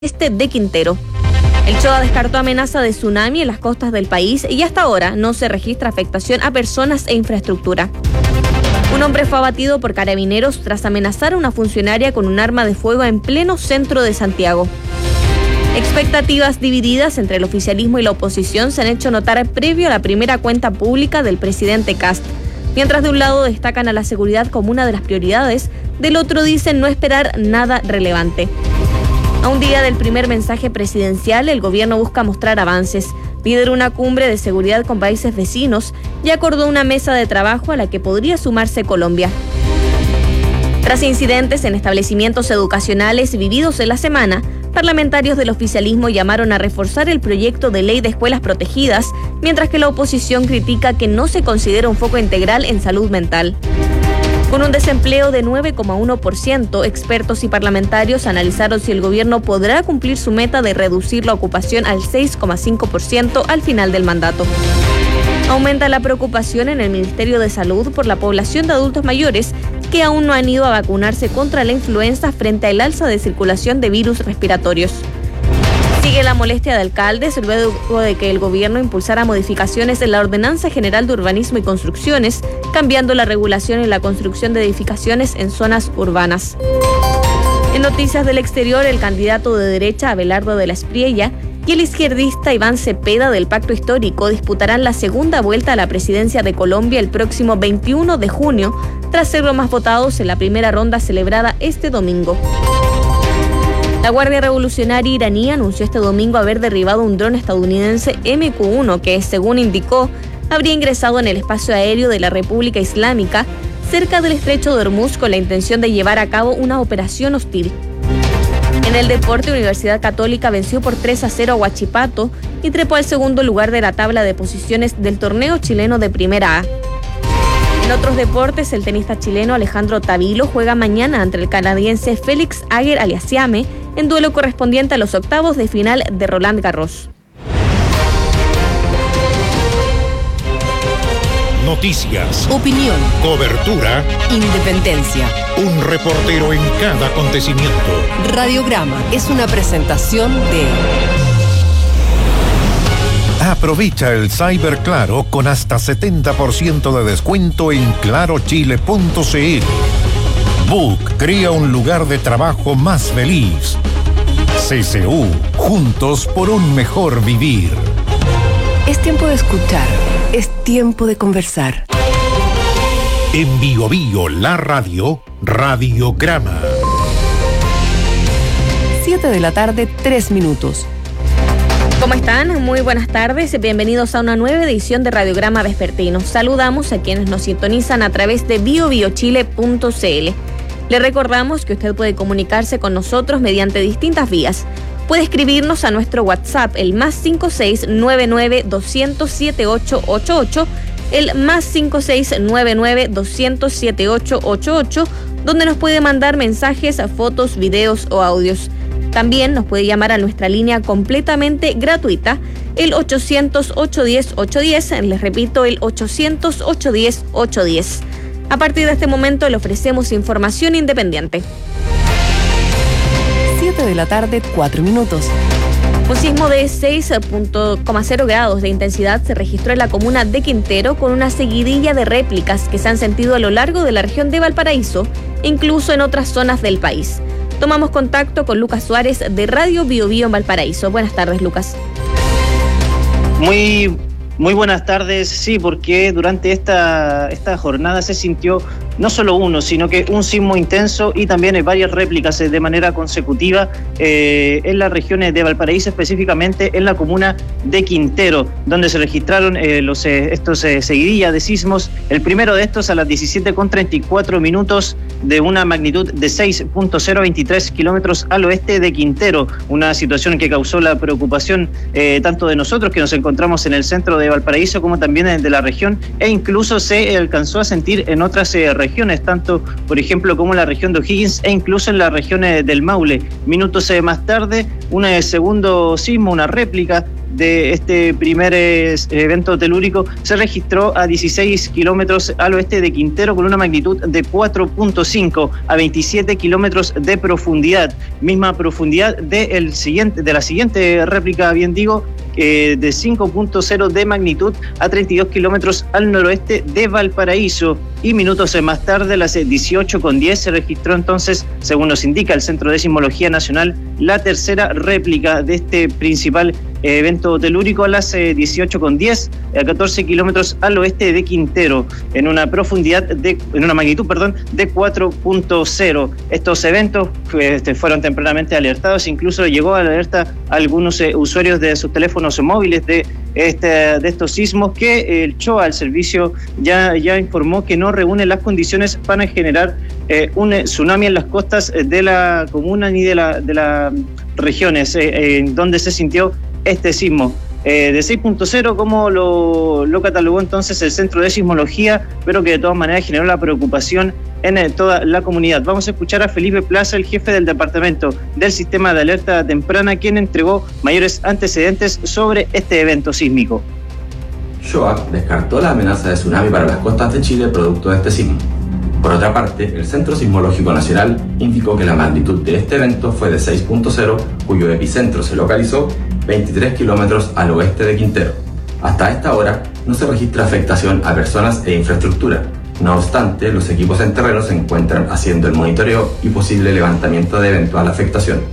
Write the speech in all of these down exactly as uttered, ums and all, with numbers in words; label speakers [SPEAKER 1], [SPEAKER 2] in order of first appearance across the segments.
[SPEAKER 1] este de Quintero. El C H O A descartó amenaza de tsunami en las costas del país y hasta ahora no se registra afectación a personas e infraestructura. Un hombre fue abatido por carabineros tras amenazar a una funcionaria con un arma de fuego en pleno centro de Santiago. Expectativas divididas entre el oficialismo y la oposición se han hecho notar previo a la primera cuenta pública del presidente Kast. Mientras de un lado destacan a la seguridad como una de las prioridades, del otro dicen no esperar nada relevante. A un día del primer mensaje presidencial, el gobierno busca mostrar avances. Lideró una cumbre de seguridad con países vecinos y acordó una mesa de trabajo a la que podría sumarse Colombia. Tras incidentes en establecimientos educacionales vividos en la semana, parlamentarios del oficialismo llamaron a reforzar el proyecto de ley de escuelas protegidas, mientras que la oposición critica que no se considera un foco integral en salud mental. Con un desempleo de nueve coma uno por ciento, expertos y parlamentarios analizaron si el gobierno podrá cumplir su meta de reducir la ocupación al seis coma cinco por ciento al final del mandato. Aumenta la preocupación en el Ministerio de Salud por la población de adultos mayores que aún no han ido a vacunarse contra la influenza frente al alza de circulación de virus respiratorios. Sigue la molestia de alcaldes luego de que el gobierno impulsara modificaciones en la Ordenanza General de Urbanismo y Construcciones, cambiando la regulación en la construcción de edificaciones en zonas urbanas. En noticias del exterior, el candidato de derecha Abelardo de la Espriella y el izquierdista Iván Cepeda del Pacto Histórico disputarán la segunda vuelta a la presidencia de Colombia el próximo veintiuno de junio, tras ser los más votados en la primera ronda celebrada este domingo. La Guardia Revolucionaria iraní anunció este domingo haber derribado un dron estadounidense eme cu uno que, según indicó, habría ingresado en el espacio aéreo de la República Islámica cerca del estrecho de Hormuz con la intención de llevar a cabo una operación hostil. En el deporte, Universidad Católica venció por tres a cero a Huachipato y trepó al segundo lugar de la tabla de posiciones del torneo chileno de Primera A. En otros deportes, el tenista chileno Alejandro Tavilo juega mañana ante el canadiense Félix Auger-Aliassime en duelo correspondiente a los octavos de final de Roland Garros.
[SPEAKER 2] Noticias,
[SPEAKER 3] opinión,
[SPEAKER 2] cobertura,
[SPEAKER 3] independencia.
[SPEAKER 2] Un reportero en cada acontecimiento.
[SPEAKER 3] Radiograma es una presentación de...
[SPEAKER 2] Aprovecha el Cyber Claro con hasta setenta por ciento de descuento en claro chile punto c l. Book crea un lugar de trabajo más feliz. C C U, juntos por un mejor vivir.
[SPEAKER 3] Es tiempo de escuchar, es tiempo de conversar.
[SPEAKER 2] En Bio Bio, la radio, Radiograma.
[SPEAKER 3] siete de la tarde, tres minutos.
[SPEAKER 1] ¿Cómo están? Muy buenas tardes. Bienvenidos a una nueva edición de Radiograma Vespertino. Saludamos a quienes nos sintonizan a través de bio bio chile punto c l. Le recordamos que usted puede comunicarse con nosotros mediante distintas vías. Puede escribirnos a nuestro WhatsApp, el más cinco seis nueve nueve dos cero cero siete ocho ocho ocho, el más cinco seis nueve nueve dos cero cero siete ocho ocho ocho, donde nos puede mandar mensajes, fotos, videos o audios. También nos puede llamar a nuestra línea completamente gratuita, el ochocientos, ochocientos diez, ochocientos diez, les repito, el ochocientos, ochocientos diez, ochocientos diez. A partir de este momento le ofrecemos información independiente.
[SPEAKER 3] siete de la tarde, cuatro minutos.
[SPEAKER 1] Un sismo de seis coma cero grados de intensidad se registró en la comuna de Quintero con una seguidilla de réplicas que se han sentido a lo largo de la región de Valparaíso, incluso en otras zonas del país. Tomamos contacto con Lucas Suárez de Radio Bio Bio en Valparaíso. Buenas tardes, Lucas.
[SPEAKER 4] Muy, muy buenas tardes. Sí, porque durante esta, esta jornada se sintió no solo uno, sino que un sismo intenso y también hay varias réplicas de manera consecutiva eh, en las regiones de Valparaíso, específicamente en la comuna de Quintero, donde se registraron eh, los, eh, estos eh, seguidillas de sismos. El primero de estos a las diecisiete con treinta y cuatro minutos de una magnitud de seis punto cero veintitrés kilómetros al oeste de Quintero, una situación que causó la preocupación eh, tanto de nosotros que nos encontramos en el centro de Valparaíso como también de la región, e incluso se alcanzó a sentir en otras eh, regiones regiones, tanto por ejemplo como en la región de O'Higgins e incluso en las regiones del Maule. Minutos eh, más tarde, un eh, segundo sismo, una réplica de este primer eh, evento telúrico se registró a dieciséis kilómetros al oeste de Quintero con una magnitud de cuatro punto cinco a veintisiete kilómetros de profundidad, misma profundidad de, el siguiente, de la siguiente réplica, bien digo, eh, de cinco punto cero de magnitud a treinta y dos kilómetros al noroeste de Valparaíso. Y minutos más tarde, a las dieciocho con diez, se registró entonces, según nos indica el Centro de Sismología Nacional, la tercera réplica de este principal evento telúrico a las dieciocho con diez, a catorce kilómetros al oeste de Quintero, en una profundidad de, en una magnitud, perdón, de cuatro punto cero. Estos eventos este, fueron tempranamente alertados, incluso llegó a la alerta a algunos eh, usuarios de sus teléfonos móviles de este, de estos sismos, que el CHOA, el servicio, ya, ya informó que no reúne las condiciones para generar eh, un tsunami en las costas de la comuna ni de la de las regiones eh, en donde se sintió este sismo. Eh, de seis punto cero, como lo, lo catalogó entonces el Centro de Sismología, pero que de todas maneras generó la preocupación en eh, toda la comunidad. Vamos a escuchar a Felipe Plaza, el jefe del Departamento del Sistema de Alerta Temprana, quien entregó mayores antecedentes sobre este evento sísmico.
[SPEAKER 5] CHOA descartó la amenaza de tsunami para las costas de Chile producto de este sismo. Por otra parte, el Centro Sismológico Nacional indicó que la magnitud de este evento fue de seis punto cero, cuyo epicentro se localizó veintitrés kilómetros al oeste de Quintero. Hasta esta hora no se registra afectación a personas e infraestructura. No obstante, los equipos en terreno se encuentran haciendo el monitoreo y posible levantamiento de eventual afectación.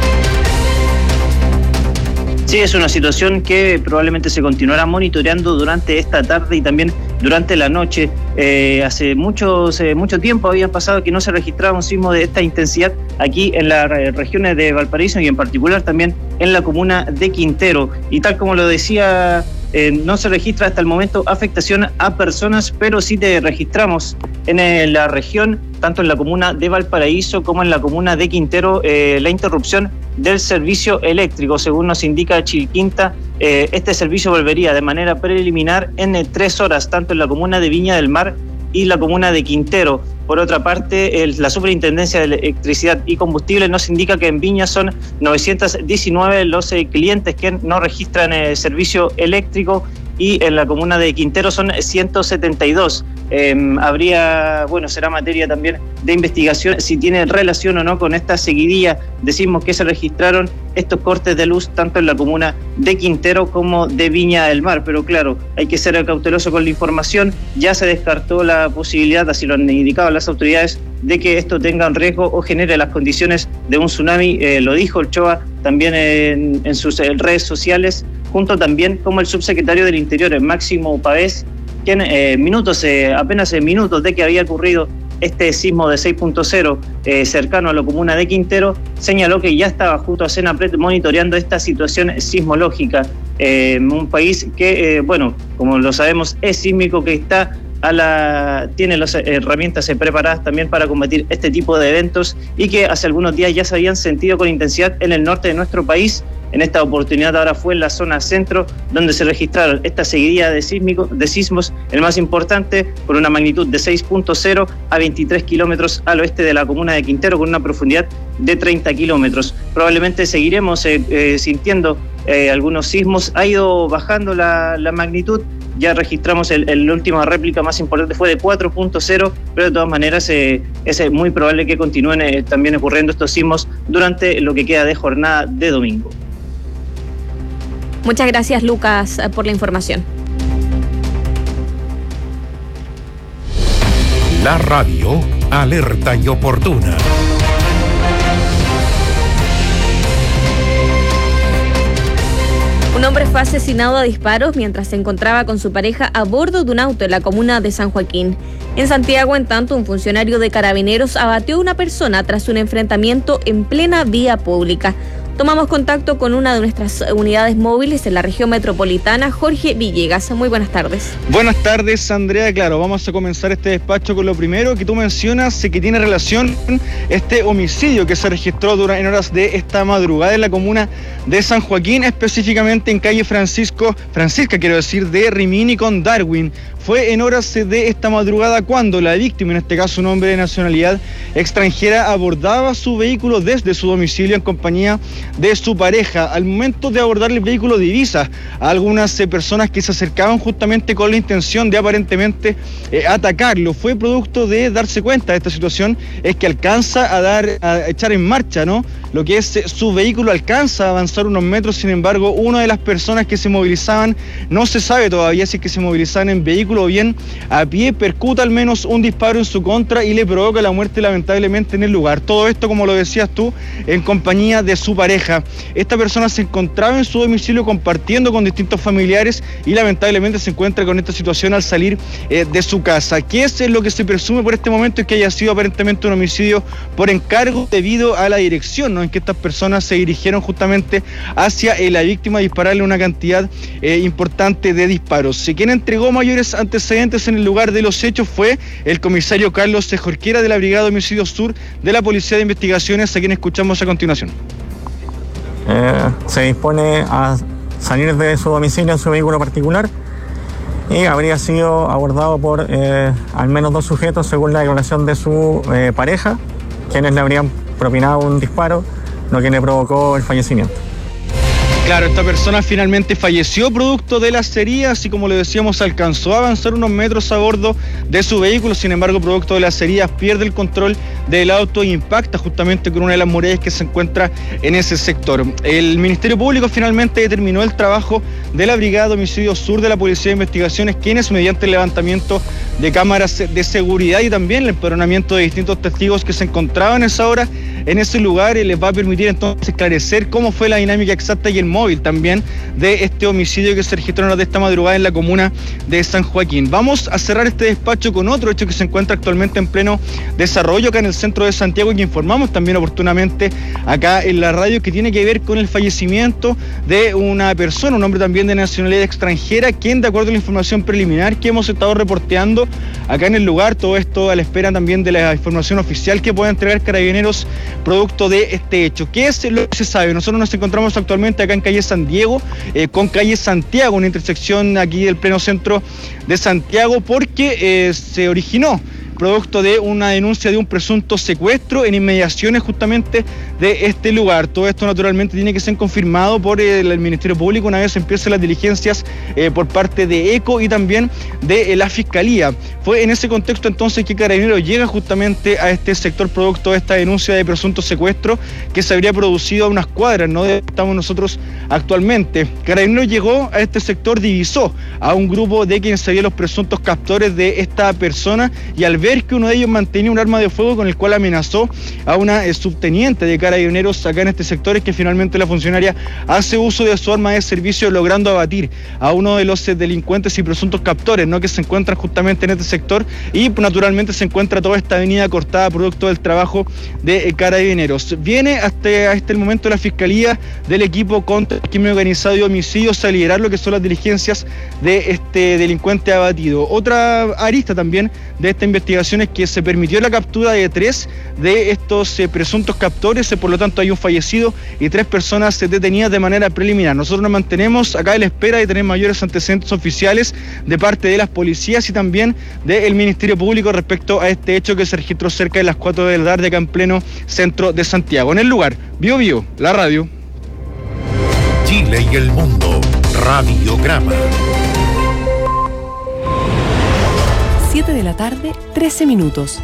[SPEAKER 4] Sí, es una situación que probablemente se continuará monitoreando durante esta tarde y también durante la noche. Eh, hace muchos, eh, mucho tiempo había pasado que no se registraba un sismo de esta intensidad aquí en las regiones de Valparaíso y en particular también en la comuna de Quintero. Y tal como lo decía, eh, no se registra hasta el momento afectación a personas, pero sí te registramos en eh, la región, tanto en la comuna de Valparaíso como en la comuna de Quintero, eh, la interrupción del servicio eléctrico. Según nos indica Chilquinta, eh, este servicio volvería de manera preliminar en eh, tres horas, tanto en la comuna de Viña del Mar y la comuna de Quintero. Por otra parte, el, la Superintendencia de Electricidad y Combustible nos indica que en Viña son novecientos diecinueve los eh, clientes que no registran el eh, servicio eléctrico, y en la comuna de Quintero son ciento setenta y dos. Eh, habría, bueno, será materia también de investigación si tiene relación o no con esta seguidilla de sismos que se registraron, estos cortes de luz tanto en la comuna de Quintero como de Viña del Mar. Pero claro, hay que ser cauteloso con la información. Ya se descartó la posibilidad, así lo han indicado las autoridades, de que esto tenga un riesgo o genere las condiciones de un tsunami. Eh, lo dijo el CHOA también en, en sus en redes sociales, junto también como el subsecretario del Interior, el Máximo Pavés, quien eh, minutos, eh, apenas en minutos de que había ocurrido este sismo de seis punto cero eh, cercano a la comuna de Quintero, señaló que ya estaba junto a Senapred monitoreando esta situación sismológica. Eh, un país que, eh, bueno, como lo sabemos, es sísmico, que está a la, tiene las herramientas preparadas también para combatir este tipo de eventos, y que hace algunos días ya se habían sentido con intensidad en el norte de nuestro país. En esta oportunidad ahora fue en la zona centro donde se registraron esta seguidilla de, sísmico, de sismos, el más importante con una magnitud de seis punto cero a veintitrés kilómetros al oeste de la comuna de Quintero, con una profundidad de treinta kilómetros. Probablemente seguiremos eh, eh, sintiendo eh, algunos sismos. Ha ido bajando la, la magnitud. Ya registramos el, el última réplica más importante fue de cuatro punto cero, pero de todas maneras eh, es muy probable que continúen eh, también ocurriendo estos sismos durante lo que queda de jornada de domingo.
[SPEAKER 1] Muchas gracias, Lucas, por la información.
[SPEAKER 2] La radio alerta y oportuna.
[SPEAKER 1] Un hombre fue asesinado a disparos mientras se encontraba con su pareja a bordo de un auto en la comuna de San Joaquín. En Santiago, en tanto, un funcionario de Carabineros abatió a una persona tras un enfrentamiento en plena vía pública. Tomamos contacto con una de nuestras unidades móviles en la región metropolitana, Jorge Villegas. Muy buenas tardes.
[SPEAKER 6] Buenas tardes, Andrea. Claro, vamos a comenzar este despacho con lo primero que tú mencionas, que tiene relación con este homicidio que se registró durante en horas de esta madrugada en la comuna de San Joaquín, específicamente en calle Francisco, Francisca, quiero decir, de Rimini con Darwin. Fue en horas de esta madrugada cuando la víctima, en este caso un hombre de nacionalidad extranjera, abordaba su vehículo desde su domicilio en compañía de su pareja. Al momento de abordar el vehículo divisa a algunas eh, personas que se acercaban justamente con la intención de aparentemente eh, atacarlo. Fue producto de darse cuenta de esta situación, es que alcanza a dar, a echar en marcha, ¿no? Lo que es eh, su vehículo, alcanza a avanzar unos metros. Sin embargo, una de las personas que se movilizaban, no se sabe todavía si es que se movilizaban en vehículo o bien a pie, percuta al menos un disparo en su contra y le provoca la muerte lamentablemente en el lugar. Todo esto, como lo decías tú, en compañía de su pareja. Esta persona se encontraba en su domicilio compartiendo con distintos familiares y lamentablemente se encuentra con esta situación al salir eh, de su casa. ¿Qué es lo que se presume por este momento? Es que haya sido aparentemente un homicidio por encargo debido a la dirección, ¿no?, en que estas personas se dirigieron justamente hacia eh, la víctima, dispararle una cantidad eh, importante de disparos. Quien entregó mayores antecedentes en el lugar de los hechos fue el comisario Carlos Jorquera de la Brigada de Homicidios Sur de la Policía de Investigaciones, a quien escuchamos a continuación.
[SPEAKER 7] Eh, se dispone a salir de su domicilio en su vehículo particular y habría sido abordado por eh, al menos dos sujetos, según la declaración de su eh, pareja, quienes le habrían propinado un disparo, lo que le provocó el fallecimiento.
[SPEAKER 6] Claro, esta persona finalmente falleció producto de las heridas y, como le decíamos, alcanzó a avanzar unos metros a bordo de su vehículo. Sin embargo, producto de las heridas, pierde el control del auto e impacta justamente con una de las murallas que se encuentra en ese sector. El Ministerio Público finalmente determinó el trabajo de la Brigada de Homicidios Sur de la Policía de Investigaciones, quienes, mediante el levantamiento de cámaras de seguridad y también el empadronamiento de distintos testigos que se encontraban a esa hora en ese lugar, les va a permitir entonces esclarecer cómo fue la dinámica exacta y el móvil también de este homicidio que se registró de esta madrugada en la comuna de San Joaquín. Vamos a cerrar este despacho con otro hecho que se encuentra actualmente en pleno desarrollo acá en el centro de Santiago y que informamos también oportunamente acá en la radio, que tiene que ver con el fallecimiento de una persona, un hombre también de nacionalidad extranjera, quien, de acuerdo a la información preliminar que hemos estado reporteando acá en el lugar, todo esto a la espera también de la información oficial que pueda entregar Carabineros producto de este hecho. ¿Qué es lo que se sabe? Nosotros nos encontramos actualmente acá en calle San Diego, eh, con calle Santiago, una intersección aquí del pleno centro de Santiago, porque eh, se originó producto de una denuncia de un presunto secuestro en inmediaciones justamente de este lugar. Todo esto naturalmente tiene que ser confirmado por el, el Ministerio Público una vez empiecen las diligencias eh, por parte de ECO y también de eh, la Fiscalía. Fue en ese contexto entonces que Carabineros llega justamente a este sector producto de esta denuncia de presunto secuestro que se habría producido a unas cuadras, ¿no?, de donde estamos nosotros actualmente. Carabineros llegó a este sector, divisó a un grupo de quienes serían los presuntos captores de esta persona y al ver que uno de ellos mantenía un arma de fuego con el cual amenazó a una eh, subteniente de Carabineros acá en este sector, es que finalmente la funcionaria hace uso de su arma de servicio, logrando abatir a uno de los eh, delincuentes y presuntos captores, ¿no?, que se encuentran justamente en este sector, y naturalmente se encuentra toda esta avenida cortada producto del trabajo de eh, Carabineros. Viene hasta este el momento la Fiscalía del equipo contra el crimen organizado y homicidios a liderar lo que son las diligencias de este delincuente abatido. Otra arista también de esta investigación es que se permitió la captura de tres de estos eh, presuntos captores, eh, por lo tanto hay un fallecido y tres personas eh, detenidas de manera preliminar. Nosotros nos mantenemos acá en la espera de tener mayores antecedentes oficiales de parte de las policías y también del Ministerio Público respecto a este hecho que se registró cerca de las cuatro de la tarde acá en pleno centro de Santiago. En el lugar, Bio Bio, la radio.
[SPEAKER 2] Chile y el mundo, Radiograma.
[SPEAKER 3] siete de la tarde, trece minutos.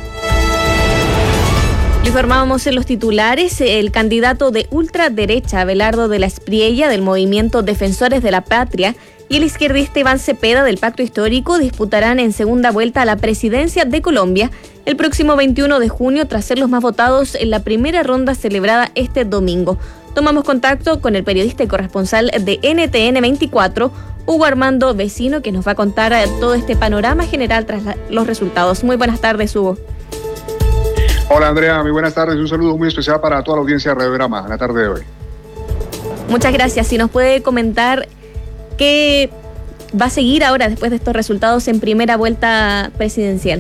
[SPEAKER 1] Le informábamos en los titulares, el candidato de ultraderecha Abelardo de la Espriella del movimiento Defensores de la Patria y el izquierdista Iván Cepeda del Pacto Histórico disputarán en segunda vuelta a la presidencia de Colombia el próximo veintiuno de junio tras ser los más votados en la primera ronda celebrada este domingo. Tomamos contacto con el periodista y corresponsal de N T N veinticuatro, Hugo Armando Vecino, que nos va a contar todo este panorama general tras la, los resultados. Muy buenas tardes, Hugo.
[SPEAKER 8] Hola Andrea, muy buenas tardes. Un saludo muy especial para toda la audiencia de Radiograma en la tarde de hoy.
[SPEAKER 1] Muchas gracias. Si nos puede comentar qué va a seguir ahora después de estos resultados en primera vuelta presidencial.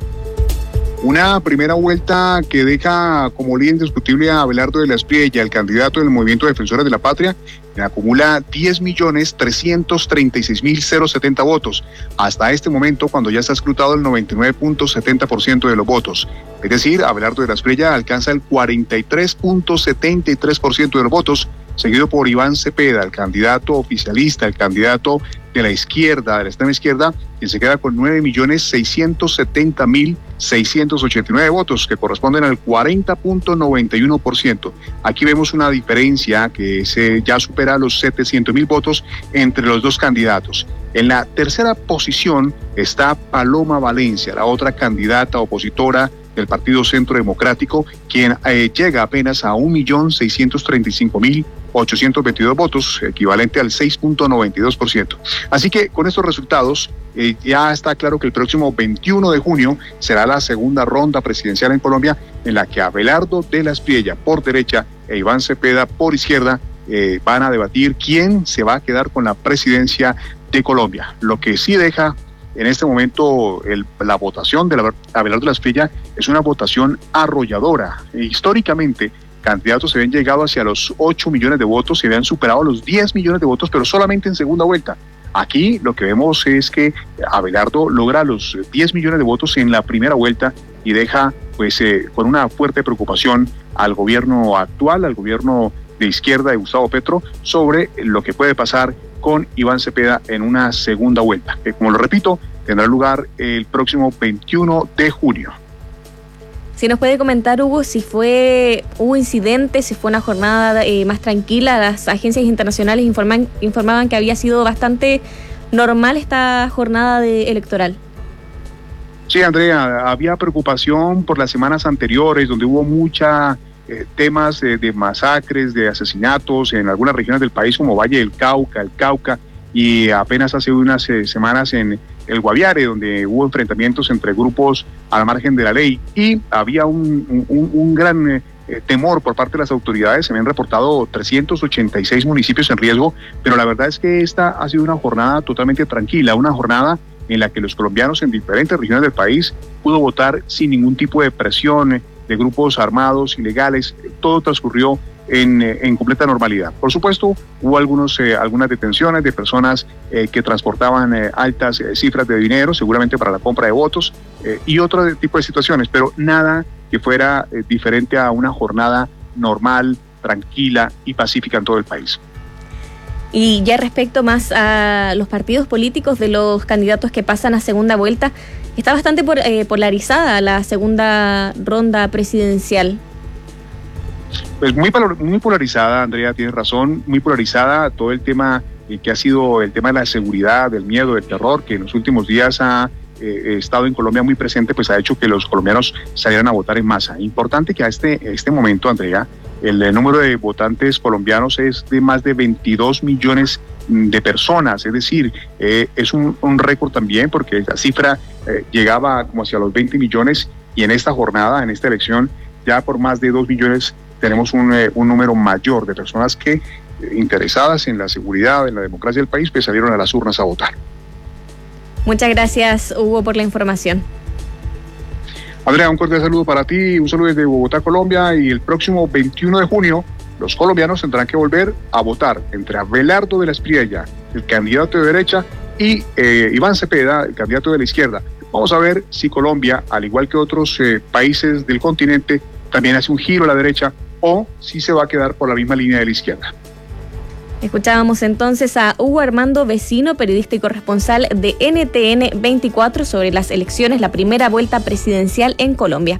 [SPEAKER 8] Una primera vuelta que deja como líder indiscutible a Abelardo de la Espriella, el candidato del Movimiento de Defensores de la Patria, que acumula diez millones trescientos treinta y seis mil setenta votos. Hasta este momento, cuando ya está escrutado el noventa y nueve punto setenta por ciento de los votos. Es decir, Abelardo de la Espriella alcanza el cuarenta y tres punto setenta y tres por ciento de los votos, seguido por Iván Cepeda, el candidato oficialista, el candidato de la izquierda, de la extrema izquierda, quien se queda con nueve millones seiscientos setenta mil seiscientos ochenta y nueve votos, que corresponden al cuarenta punto noventa y uno por ciento. Aquí vemos una diferencia que se ya supera los setecientos mil votos entre los dos candidatos. En la tercera posición está Paloma Valencia, la otra candidata opositora del Partido Centro Democrático, quien eh, llega apenas a un millón seiscientos treinta y cinco mil ochocientos veintidós votos, equivalente al seis punto noventa y dos por ciento. Así que con estos resultados eh, ya está claro que el próximo veintiuno de junio será la segunda ronda presidencial en Colombia, en la que Abelardo de la Espriella por derecha e Iván Cepeda por izquierda eh, van a debatir quién se va a quedar con la presidencia de Colombia. Lo que sí deja en este momento el, la votación de la, Abelardo de la Espriella es una votación arrolladora. E, históricamente, candidatos se habían llegado hacia los ocho millones de votos, se habían superado los diez millones de votos, pero solamente en segunda vuelta. Aquí lo que vemos es que Abelardo logra los diez millones de votos en la primera vuelta y deja pues eh, con una fuerte preocupación al gobierno actual, al gobierno de izquierda de Gustavo Petro, sobre lo que puede pasar con Iván Cepeda en una segunda vuelta, que como lo repito, tendrá lugar el próximo veintiuno de junio.
[SPEAKER 1] Si nos puede comentar, Hugo, si fue hubo incidentes, si fue una jornada eh, más tranquila. Las agencias internacionales informan, informaban que había sido bastante normal esta jornada de electoral.
[SPEAKER 8] Sí, Andrea, había preocupación por las semanas anteriores, donde hubo mucha eh, temas de, de masacres, de asesinatos en algunas regiones del país, como Valle del Cauca, el Cauca, y apenas hace unas eh, semanas en el Guaviare, donde hubo enfrentamientos entre grupos al margen de la ley, y había un, un, un gran eh, temor por parte de las autoridades. Se habían reportado trescientos ochenta y seis municipios en riesgo, pero la verdad es que esta ha sido una jornada totalmente tranquila, una jornada en la que los colombianos en diferentes regiones del país pudo votar sin ningún tipo de presión de grupos armados, ilegales. Todo transcurrió En, en completa normalidad. Por supuesto, hubo algunos, eh, algunas detenciones de personas eh, que transportaban eh, altas eh, cifras de dinero, seguramente para la compra de votos, eh, y otro tipo de situaciones, pero nada que fuera eh, diferente a una jornada normal, tranquila y pacífica en todo el país.
[SPEAKER 1] Y ya respecto más a los partidos políticos de los candidatos que pasan a segunda vuelta, está bastante por, eh, polarizada la segunda ronda presidencial.
[SPEAKER 8] Pues muy, muy polarizada, Andrea, tienes razón, muy polarizada todo el tema eh, que ha sido el tema de la seguridad, del miedo, del terror, que en los últimos días ha eh, estado en Colombia muy presente, pues ha hecho que los colombianos salieran a votar en masa. Importante que a este, este momento, Andrea, el, el número de votantes colombianos es de más de veintidós millones de personas, es decir, eh, es un, un récord también, porque la cifra eh, llegaba como hacia los veinte millones, y en esta jornada, en esta elección, ya por más de dos millones tenemos un, eh, un número mayor de personas que, eh, interesadas en la seguridad, en la democracia del país, pues salieron a las urnas a votar.
[SPEAKER 1] Muchas gracias, Hugo, por la información.
[SPEAKER 8] Andrea, un cordial saludo para ti, un saludo desde Bogotá, Colombia, y el próximo veintiuno de junio los colombianos tendrán que volver a votar entre Abelardo de la Espriella, el candidato de derecha, y eh, Iván Cepeda, el candidato de la izquierda. Vamos a ver si Colombia, al igual que otros eh, países del continente, también hace un giro a la derecha, o si se va a quedar por la misma línea de la izquierda.
[SPEAKER 1] Escuchábamos entonces a Hugo Armando Vecino, periodista y corresponsal de N T N veinticuatro, sobre las elecciones, la primera vuelta presidencial en Colombia.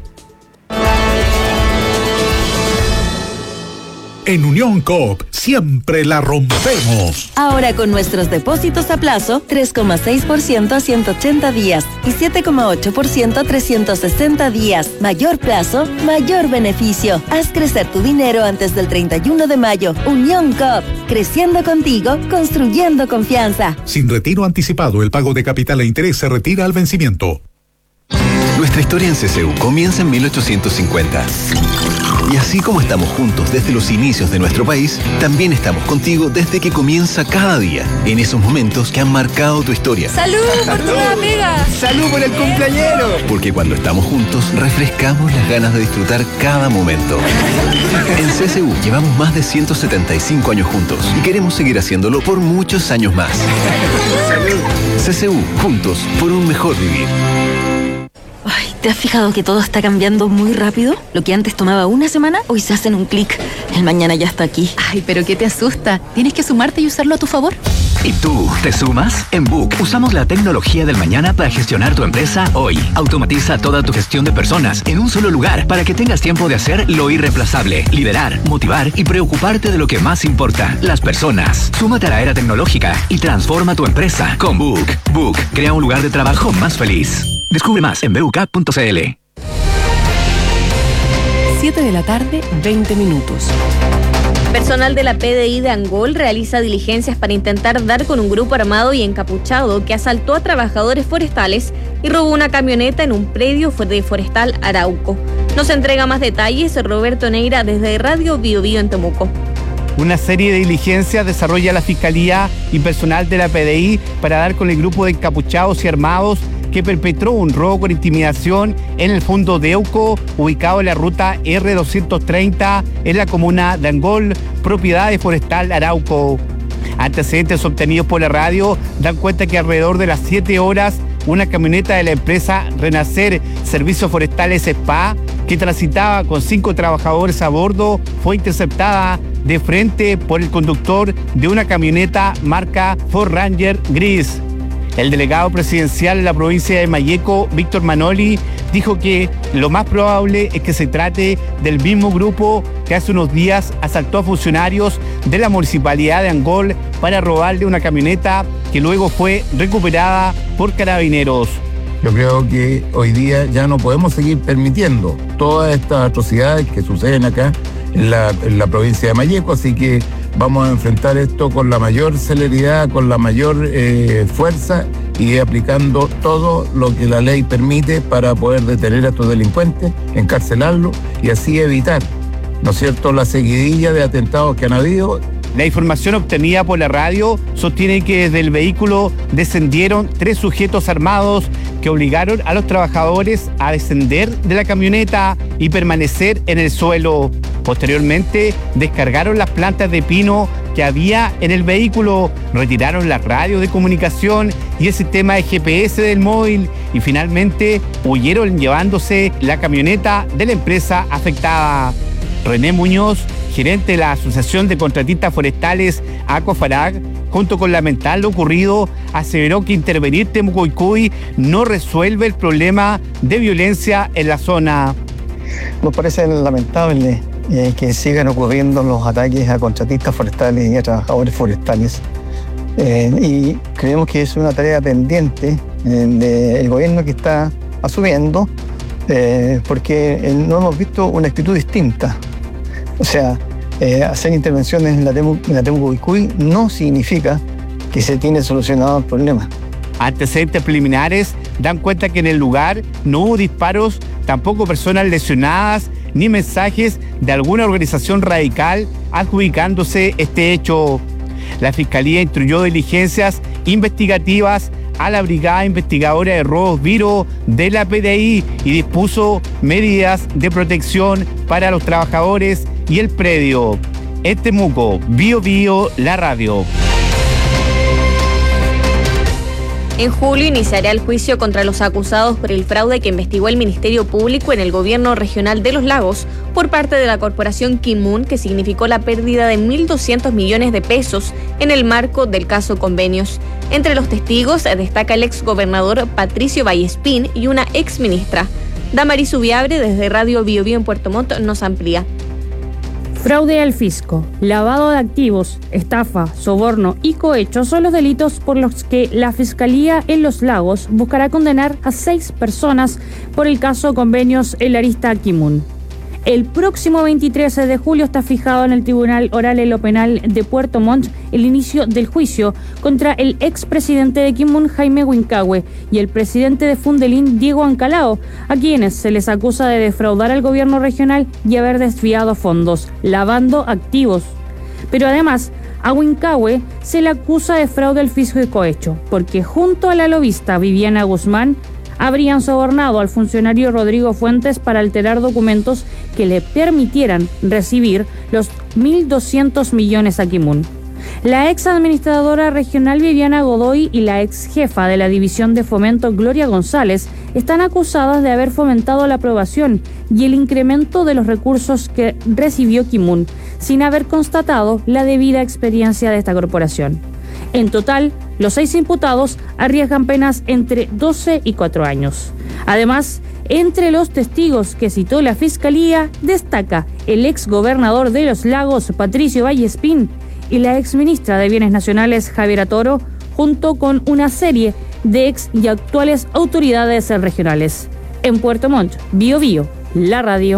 [SPEAKER 2] En Unión Coop siempre la rompemos.
[SPEAKER 9] Ahora con nuestros depósitos a plazo, tres coma seis por ciento a ciento ochenta días y siete coma ocho por ciento a trescientos sesenta días. Mayor plazo, mayor beneficio. Haz crecer tu dinero antes del treinta y uno de mayo. Unión Coop, creciendo contigo, construyendo confianza.
[SPEAKER 2] Sin retiro anticipado, el pago de capital e interés se retira al vencimiento.
[SPEAKER 10] Nuestra historia en C C U comienza en mil ochocientos cincuenta. Y así como estamos juntos desde los inicios de nuestro país, también estamos contigo desde que comienza cada día, en esos momentos que han marcado tu historia.
[SPEAKER 11] ¡Salud por tu nueva pega!
[SPEAKER 10] ¡Salud por el cumpleañero! Porque cuando estamos juntos, refrescamos las ganas de disfrutar cada momento. En C C U llevamos más de ciento setenta y cinco años juntos y queremos seguir haciéndolo por muchos años más. ¡Salud! C C U, juntos por un mejor vivir.
[SPEAKER 9] Ay, ¿te has fijado que todo está cambiando muy rápido? Lo que antes tomaba una semana, hoy se hace en un clic. El mañana ya está aquí.
[SPEAKER 11] Ay, pero ¿qué te asusta? Tienes que sumarte y usarlo a tu favor.
[SPEAKER 12] ¿Y tú, te sumas? En Book usamos la tecnología del mañana para gestionar tu empresa hoy. Automatiza toda tu gestión de personas en un solo lugar para que tengas tiempo de hacer lo irreemplazable, liderar, motivar y preocuparte de lo que más importa, las personas. Súmate a la era tecnológica y transforma tu empresa con Book. Book crea un lugar de trabajo más feliz. Descubre más en b u k punto c l.
[SPEAKER 3] siete de la tarde, veinte minutos.
[SPEAKER 1] Personal de la P D I de Angol realiza diligencias para intentar dar con un grupo armado y encapuchado que asaltó a trabajadores forestales y robó una camioneta en un predio de Forestal Arauco. Nos entrega más detalles Roberto Neira desde Radio Bio Bio en Temuco.
[SPEAKER 13] Una serie de diligencias desarrolla la Fiscalía y personal de la P D I para dar con el grupo de encapuchados y armados que perpetró un robo con intimidación en el fondo de Euco, ubicado en la ruta R doscientos treinta en la comuna de Angol, propiedad de Forestal Arauco. Antecedentes obtenidos por la radio dan cuenta que alrededor de las siete horas, una camioneta de la empresa Renacer Servicios Forestales S P A, que transitaba con cinco trabajadores a bordo, fue interceptada de frente por el conductor de una camioneta marca Ford Ranger gris. El delegado presidencial de la provincia de Malleco, Víctor Manoli, dijo que lo más probable es que se trate del mismo grupo que hace unos días asaltó a funcionarios de la municipalidad de Angol para robarle una camioneta que luego fue recuperada por carabineros.
[SPEAKER 14] Yo creo que hoy día ya no podemos seguir permitiendo todas estas atrocidades que suceden acá en la, en la provincia de Malleco, así que vamos a enfrentar esto con la mayor celeridad, con la mayor eh, fuerza y aplicando todo lo que la ley permite para poder detener a estos delincuentes, encarcelarlos y así evitar, ¿no es cierto?, la seguidilla de atentados que han habido.
[SPEAKER 13] La información obtenida por la radio sostiene que desde el vehículo descendieron tres sujetos armados que obligaron a los trabajadores a descender de la camioneta y permanecer en el suelo. Posteriormente, descargaron las plantas de pino que había en el vehículo, retiraron las radios de comunicación y el sistema de G P S del móvil y finalmente huyeron llevándose la camioneta de la empresa afectada. René Muñoz, gerente de la Asociación de Contratistas Forestales ACOFARAG, junto con lamentar lo ocurrido, aseveró que intervenir Temuco y Cuy no resuelve el problema de violencia en la zona.
[SPEAKER 15] Nos parece lamentable eh, que sigan ocurriendo los ataques a contratistas forestales y a trabajadores forestales. Eh, y creemos que es una tarea pendiente eh, del gobierno que está asumiendo, eh, porque eh, no hemos visto una actitud distinta. O sea, eh, hacer intervenciones en la Temuco y Cuy no significa que se tiene solucionado el problema.
[SPEAKER 13] Antecedentes preliminares dan cuenta que en el lugar no hubo disparos, tampoco personas lesionadas, ni mensajes de alguna organización radical adjudicándose este hecho. La Fiscalía instruyó diligencias investigativas a la Brigada Investigadora de Robos Viro de la P D I y dispuso medidas de protección para los trabajadores y el predio. En Temuco, Bio Bio, la radio.
[SPEAKER 1] En julio iniciará el juicio contra los acusados por el fraude que investigó el Ministerio Público en el Gobierno Regional de Los Lagos por parte de la Corporación Kimun, que significó la pérdida de mil doscientos millones de pesos en el marco del caso Convenios. Entre los testigos destaca el exgobernador Patricio Vallespín y una exministra. Damaris Ubiabre, desde Radio Bio Bio en Puerto Montt, nos amplía.
[SPEAKER 16] Fraude al fisco, lavado de activos, estafa, soborno y cohecho son los delitos por los que la Fiscalía en Los Lagos buscará condenar a seis personas por el caso Convenios en la arista Kimun. El próximo veintitrés de julio está fijado en el Tribunal Oral en lo Penal de Puerto Montt el inicio del juicio contra el expresidente de Kimun, Jaime Huincahue, y el presidente de Fundelín, Diego Ancalao, a quienes se les acusa de defraudar al gobierno regional y haber desviado fondos, lavando activos. Pero además, a Huincahue se le acusa de fraude al fisco y cohecho, porque junto a la lobista Viviana Guzmán, habrían sobornado al funcionario Rodrigo Fuentes para alterar documentos que le permitieran recibir los mil doscientos millones a Kimun. La ex administradora regional Viviana Godoy y la ex jefa de la División de Fomento Gloria González están acusadas de haber fomentado la aprobación y el incremento de los recursos que recibió Kimun, sin haber constatado la debida experiencia de esta corporación. En total, los seis imputados arriesgan penas entre doce y cuatro años. Además, entre los testigos que citó la Fiscalía, destaca el ex gobernador de Los Lagos, Patricio Vallespín, y la ex ministra de Bienes Nacionales, Javiera Toro, junto con una serie de ex y actuales autoridades regionales. En Puerto Montt, Bio Bio, la radio.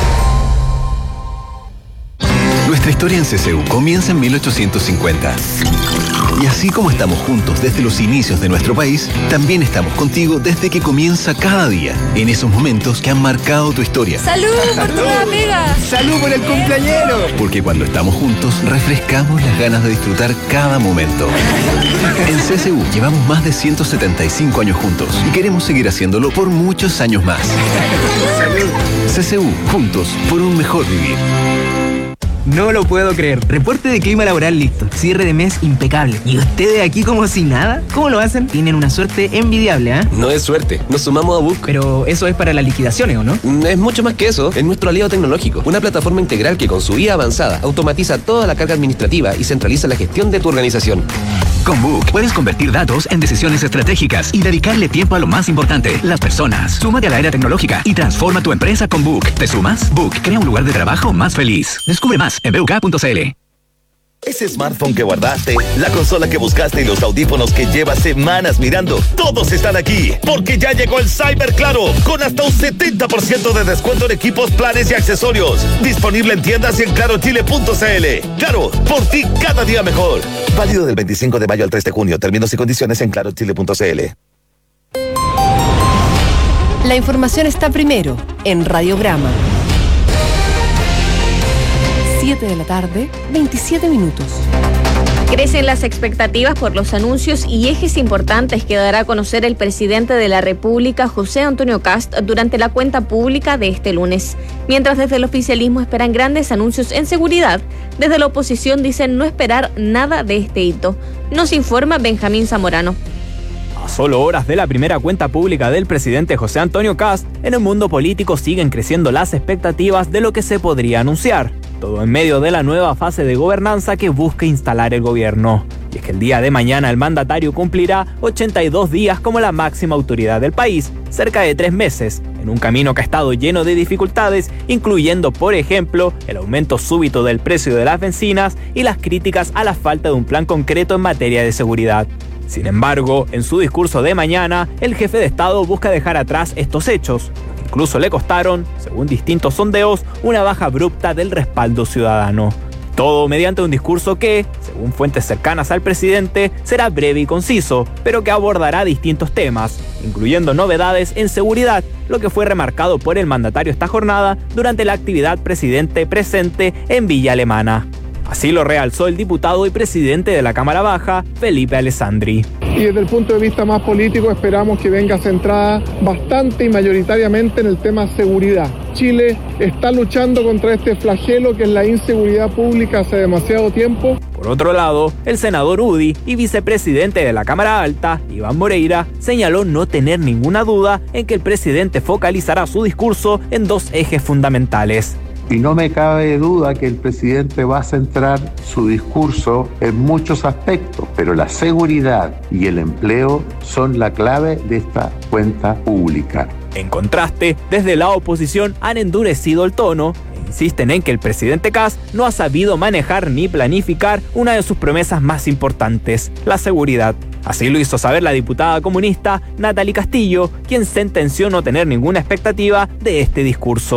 [SPEAKER 10] Nuestra historia en C C U comienza en mil ochocientos cincuenta. Y así como estamos juntos desde los inicios de nuestro país, también estamos contigo desde que comienza cada día, en esos momentos que han marcado tu historia.
[SPEAKER 11] ¡Salud por tu nueva pega!
[SPEAKER 13] ¡Salud por el cumpleañero!
[SPEAKER 10] Porque cuando estamos juntos, refrescamos las ganas de disfrutar cada momento. En C C U llevamos más de ciento setenta y cinco años juntos y queremos seguir haciéndolo por muchos años más. ¡Salud! C C U, juntos por un mejor vivir.
[SPEAKER 17] No lo puedo creer. Reporte de clima laboral listo. Cierre de mes impecable. ¿Y ustedes aquí como si nada? ¿Cómo lo hacen? Tienen una suerte envidiable, ¿eh?
[SPEAKER 18] No es suerte. Nos sumamos a Book.
[SPEAKER 17] Pero eso es para las liquidaciones, ¿o no?
[SPEAKER 18] Es mucho más que eso. Es nuestro aliado tecnológico. Una plataforma integral que con su I A avanzada automatiza toda la carga administrativa y centraliza la gestión de tu organización.
[SPEAKER 12] Con Book puedes convertir datos en decisiones estratégicas y dedicarle tiempo a lo más importante, las personas. Súmate a la era tecnológica y transforma tu empresa con Book. ¿Te sumas? Book crea un lugar de trabajo más feliz. Descubre más en b u k punto c l.
[SPEAKER 19] Ese smartphone que guardaste, la consola que buscaste y los audífonos que llevas semanas mirando, todos están aquí, porque ya llegó el Cyber Claro, con hasta un setenta por ciento de descuento en equipos, planes y accesorios. Disponible en tiendas y en claro chile punto c l. Claro, por ti cada día mejor. Válido del veinticinco de mayo al tres de junio. Términos y condiciones en claro chile punto c l.
[SPEAKER 3] La información está primero en Radiograma. siete de la tarde, veintisiete minutos.
[SPEAKER 1] Crecen las expectativas por los anuncios y ejes importantes que dará a conocer el presidente de la República, José Antonio Kast, durante la cuenta pública de este lunes. Mientras desde el oficialismo esperan grandes anuncios en seguridad, desde la oposición dicen no esperar nada de este hito. Nos informa Benjamín Zamorano.
[SPEAKER 20] A solo horas de la primera cuenta pública del presidente José Antonio Kast, en el mundo político siguen creciendo las expectativas de lo que se podría anunciar. Todo en medio de la nueva fase de gobernanza que busca instalar el gobierno. Y es que el día de mañana el mandatario cumplirá ochenta y dos días como la máxima autoridad del país, cerca de tres meses, en un camino que ha estado lleno de dificultades, incluyendo, por ejemplo, el aumento súbito del precio de las bencinas y las críticas a la falta de un plan concreto en materia de seguridad. Sin embargo, en su discurso de mañana, el jefe de Estado busca dejar atrás estos hechos, que incluso le costaron, según distintos sondeos, una baja abrupta del respaldo ciudadano. Todo mediante un discurso que, según fuentes cercanas al presidente, será breve y conciso, pero que abordará distintos temas, incluyendo novedades en seguridad, lo que fue remarcado por el mandatario esta jornada durante la actividad presidente presente en Villa Alemana. Así lo realzó el diputado y presidente de la Cámara Baja, Felipe Alessandri.
[SPEAKER 21] Y desde el punto de vista más político esperamos que venga centrada bastante y mayoritariamente en el tema seguridad. Chile está luchando contra este flagelo que es la inseguridad pública hace demasiado tiempo.
[SPEAKER 20] Por otro lado, el senador UDI y vicepresidente de la Cámara Alta, Iván Moreira, señaló no tener ninguna duda en que el presidente focalizará su discurso en dos ejes fundamentales.
[SPEAKER 22] Y no me cabe duda que el presidente va a centrar su discurso en muchos aspectos, pero la seguridad y el empleo son la clave de esta cuenta pública.
[SPEAKER 20] En contraste, desde la oposición han endurecido el tono e insisten en que el presidente Kast no ha sabido manejar ni planificar una de sus promesas más importantes, la seguridad. Así lo hizo saber la diputada comunista Natalie Castillo, quien sentenció no tener ninguna expectativa de este discurso.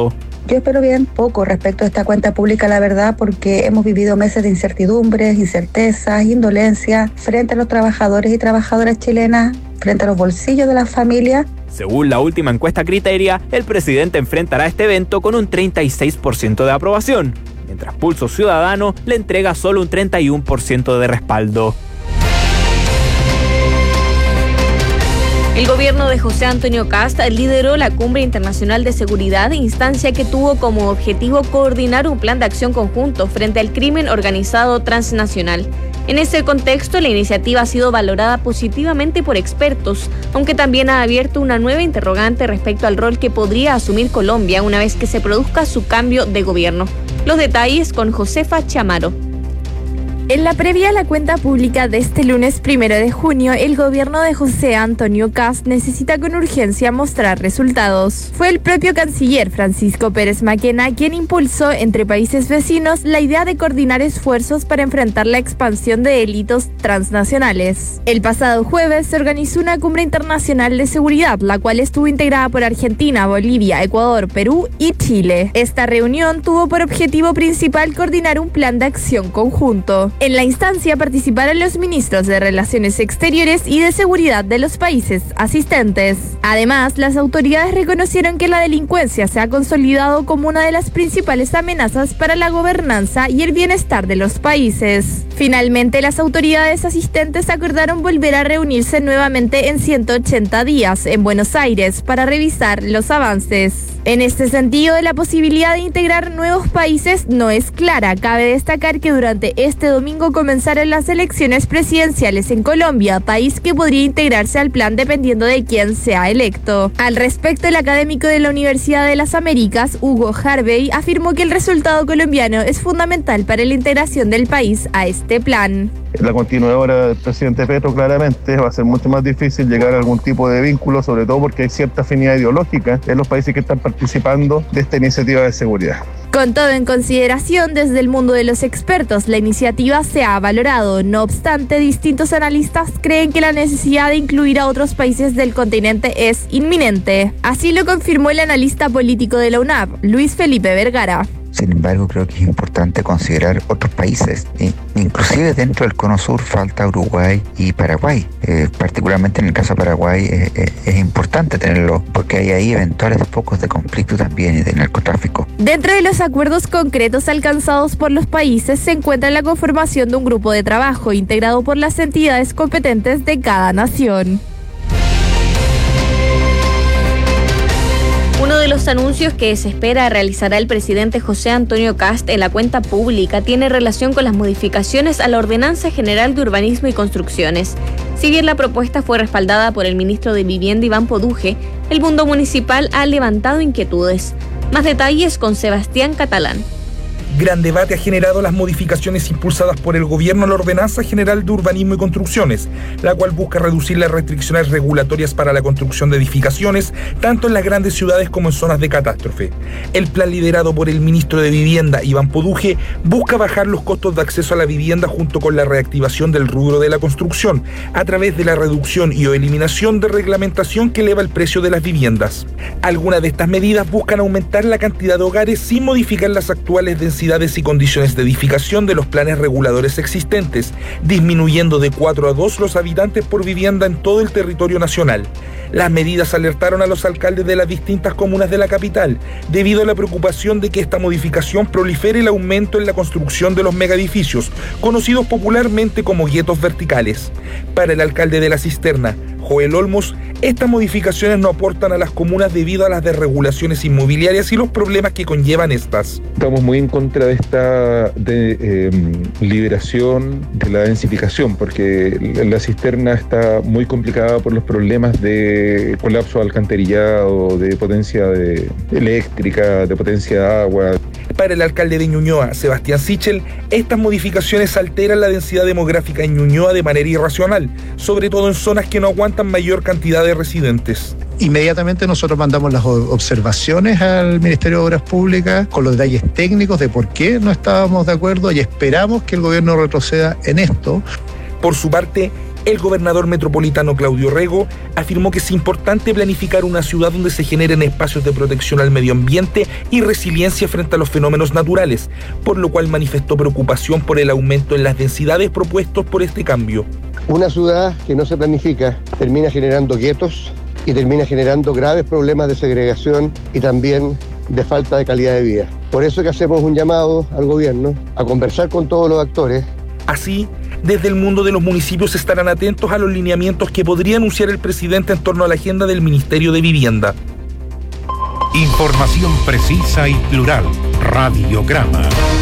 [SPEAKER 4] Yo espero bien poco respecto a esta cuenta pública, la verdad, porque hemos vivido meses de incertidumbres, incertezas, indolencia frente a los trabajadores y trabajadoras chilenas, frente a los bolsillos de las familias.
[SPEAKER 20] Según la última encuesta Criteria, el presidente enfrentará este evento con un treinta y seis por ciento de aprobación, mientras Pulso Ciudadano le entrega solo un treinta y uno por ciento de respaldo.
[SPEAKER 1] El gobierno de José Antonio Kast lideró la Cumbre Internacional de Seguridad, instancia que tuvo como objetivo coordinar un plan de acción conjunto frente al crimen organizado transnacional. En ese contexto, la iniciativa ha sido valorada positivamente por expertos, aunque también ha abierto una nueva interrogante respecto al rol que podría asumir Colombia una vez que se produzca su cambio de gobierno. Los detalles con Josefa Chamaro.
[SPEAKER 5] En la previa a la cuenta pública de este lunes primero de junio, el gobierno de José Antonio Kast necesita con urgencia mostrar resultados. Fue el propio canciller Francisco Pérez Maquena quien impulsó entre países vecinos la idea de coordinar esfuerzos para enfrentar la expansión de delitos transnacionales. El pasado jueves se organizó una cumbre internacional de seguridad, la cual estuvo integrada por Argentina, Bolivia, Ecuador, Perú y Chile. Esta reunión tuvo por objetivo principal coordinar un plan de acción conjunto. En la instancia participaron los ministros de Relaciones Exteriores y de Seguridad de los países asistentes. Además, las autoridades reconocieron que la delincuencia se ha consolidado como una de las principales amenazas para la gobernanza y el bienestar de los países. Finalmente, las autoridades asistentes acordaron volver a reunirse nuevamente en ciento ochenta días en Buenos Aires para revisar los avances. En este sentido, la posibilidad de integrar nuevos países no es clara. Cabe destacar que durante este domingo comenzaron las elecciones presidenciales en Colombia, país que podría integrarse al plan dependiendo de quién sea electo. Al respecto, el académico de la Universidad de las Américas, Hugo Harvey, afirmó que el resultado colombiano es fundamental para la integración del país a este plan.
[SPEAKER 23] La continuadora del presidente Petro claramente va a ser mucho más difícil llegar a algún tipo de vínculo, sobre todo porque hay cierta afinidad ideológica en los países que están participando de esta iniciativa de seguridad.
[SPEAKER 5] Con todo en consideración, desde el mundo de los expertos, la iniciativa se ha valorado. No obstante, distintos analistas creen que la necesidad de incluir a otros países del continente es inminente. Así lo confirmó el analista político de la U N A P, Luis Felipe Vergara.
[SPEAKER 24] Sin embargo, creo que es importante considerar otros países. ¿sí? Inclusive dentro del Cono Sur falta Uruguay y Paraguay. Eh, particularmente en el caso de Paraguay eh, eh, es importante tenerlo porque hay ahí eventuales focos de conflicto también y de narcotráfico.
[SPEAKER 5] Dentro de los acuerdos concretos alcanzados por los países se encuentra la conformación de un grupo de trabajo integrado por las entidades competentes de cada nación.
[SPEAKER 1] Uno de los anuncios que se espera realizará el presidente José Antonio Kast en la cuenta pública tiene relación con las modificaciones a la Ordenanza General de Urbanismo y Construcciones. Si bien la propuesta fue respaldada por el ministro de Vivienda Iván Poduje, el mundo municipal ha levantado inquietudes. Más detalles con Sebastián Catalán.
[SPEAKER 25] Gran debate ha generado las modificaciones impulsadas por el gobierno a la Ordenanza General de Urbanismo y Construcciones, la cual busca reducir las restricciones regulatorias para la construcción de edificaciones, tanto en las grandes ciudades como en zonas de catástrofe. El plan liderado por el ministro de Vivienda, Iván Poduje, busca bajar los costos de acceso a la vivienda junto con la reactivación del rubro de la construcción, a través de la reducción y o eliminación de reglamentación que eleva el precio de las viviendas. Algunas de estas medidas buscan aumentar la cantidad de hogares sin modificar las actuales densidades y condiciones de edificación de los planes reguladores existentes, disminuyendo de cuatro a dos los habitantes por vivienda en todo el territorio nacional. Las medidas alertaron a los alcaldes de las distintas comunas de la capital, debido a la preocupación de que esta modificación prolifere el aumento en la construcción de los megaedificios, conocidos popularmente como guetos verticales. Para el alcalde de La Cisterna, Joel Olmos, estas modificaciones no aportan a las comunas debido a las desregulaciones inmobiliarias y los problemas que conllevan estas.
[SPEAKER 26] Estamos muy en contra de esta de, eh, liberación de la densificación, porque La Cisterna está muy complicada por los problemas de colapso de alcantarillado, de potencia de eléctrica, de potencia de agua.
[SPEAKER 25] Para el alcalde de Ñuñoa, Sebastián Sichel, estas modificaciones alteran la densidad demográfica en Ñuñoa de manera irracional, sobre todo en zonas que no aguantan mayor cantidad de residentes.
[SPEAKER 27] Inmediatamente nosotros mandamos las observaciones al Ministerio de Obras Públicas con los detalles técnicos de por qué no estábamos de acuerdo y esperamos que el gobierno retroceda en esto.
[SPEAKER 25] Por su parte, El gobernador metropolitano Claudio Rego afirmó que es importante planificar una ciudad donde se generen espacios de protección al medio ambiente y resiliencia frente a los fenómenos naturales, por lo cual manifestó preocupación por el aumento en las densidades propuestos por este cambio.
[SPEAKER 2] Una ciudad que no se planifica termina generando guetos y termina generando graves problemas de segregación y también de falta de calidad de vida. Por eso que hacemos un llamado al gobierno a conversar con todos los actores.
[SPEAKER 25] Así, desde el mundo de los municipios estarán atentos a los lineamientos que podría anunciar el presidente en torno a la agenda del Ministerio de Vivienda.
[SPEAKER 6] Información precisa y plural. Radiograma.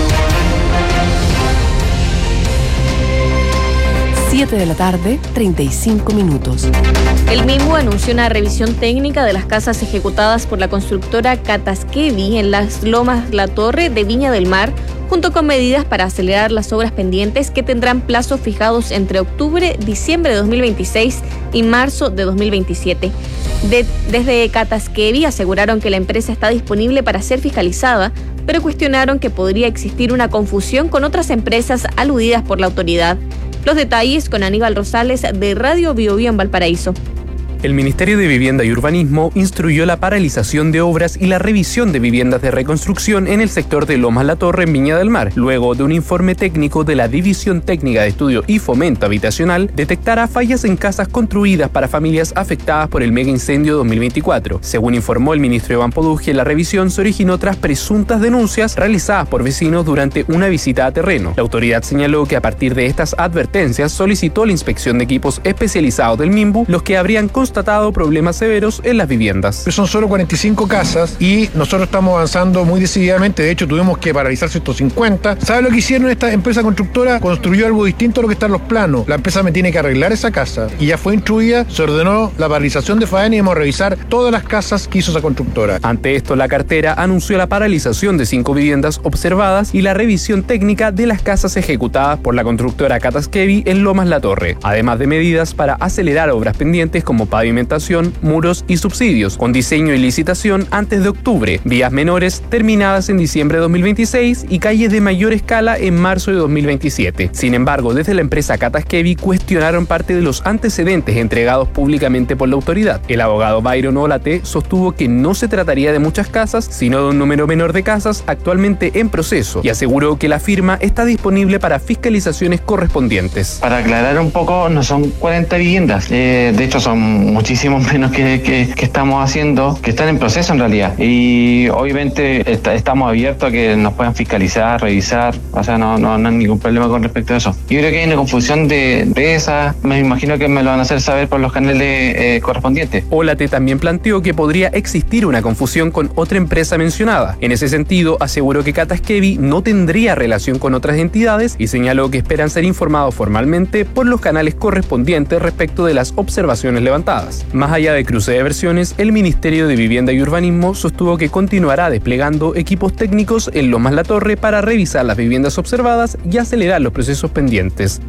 [SPEAKER 3] siete de la tarde, treinta y cinco minutos.
[SPEAKER 1] El MIMBU anunció una revisión técnica de las casas ejecutadas por la constructora Catasquevi en las Lomas La Torre de Viña del Mar, junto con medidas para acelerar las obras pendientes que tendrán plazos fijados entre octubre, diciembre de dos mil veintiséis y marzo de dos mil veintisiete. De, desde Catasquevi aseguraron que la empresa está disponible para ser fiscalizada, pero cuestionaron que podría existir una confusión con otras empresas aludidas por la autoridad. Los detalles con Aníbal Rosales de Radio Biobío en Valparaíso.
[SPEAKER 7] El Ministerio de Vivienda y Urbanismo instruyó la paralización de obras y la revisión de viviendas de reconstrucción en el sector de Lomas La Torre en Viña del Mar, luego de un informe técnico de la División Técnica de Estudio y Fomento Habitacional detectara fallas en casas construidas para familias afectadas por el mega incendio dos mil veinticuatro. Según informó el ministro Iván Poduje, la revisión se originó tras presuntas denuncias realizadas por vecinos durante una visita a terreno. La autoridad señaló que a partir de estas advertencias solicitó la inspección de equipos especializados del MIMBU, los que habrían constatado problemas severos en las viviendas.
[SPEAKER 8] Son solo cuarenta y cinco casas y nosotros estamos avanzando muy decididamente. De hecho, tuvimos que paralizar ciento cincuenta. ¿Sabe lo que hicieron esta empresa constructora? Construyó algo distinto a lo que está en los planos. La empresa me tiene que arreglar esa casa y ya fue instruida, se ordenó la paralización de faena y vamos a revisar todas las casas que hizo esa constructora.
[SPEAKER 7] Ante esto, la cartera anunció la paralización de cinco viviendas observadas y la revisión técnica de las casas ejecutadas por la constructora Catasquevi en Lomas La Torre, además de medidas para acelerar obras pendientes como pavimentación, muros y subsidios, con diseño y licitación antes de octubre, vías menores terminadas en diciembre de dos mil veintiséis y calles de mayor escala en marzo de dos mil veintisiete. Sin embargo, desde la empresa Catasquevi cuestionaron parte de los antecedentes entregados públicamente por la autoridad. El abogado Byron Olate sostuvo que no se trataría de muchas casas, sino de un número menor de casas actualmente en proceso, y aseguró que la firma está disponible para fiscalizaciones correspondientes.
[SPEAKER 9] Para aclarar un poco, no son cuarenta viviendas, eh, de hecho son muchísimos menos que, que, que estamos haciendo, que están en proceso en realidad. Y obviamente est- estamos abiertos a que nos puedan fiscalizar, revisar, o sea, no, no, no hay ningún problema con respecto a eso. Yo creo que hay una confusión de, de esa, me imagino que me lo van a hacer saber por los canales eh, correspondientes.
[SPEAKER 7] Olate también planteó que podría existir una confusión con otra empresa mencionada. En ese sentido, aseguró que Catasquevi no tendría relación con otras entidades y señaló que esperan ser informados formalmente por los canales correspondientes respecto de las observaciones levantadas. Más allá de cruce de versiones, el Ministerio de Vivienda y Urbanismo sostuvo que continuará desplegando equipos técnicos en Lomas La Torre para revisar las viviendas observadas y acelerar los procesos pendientes.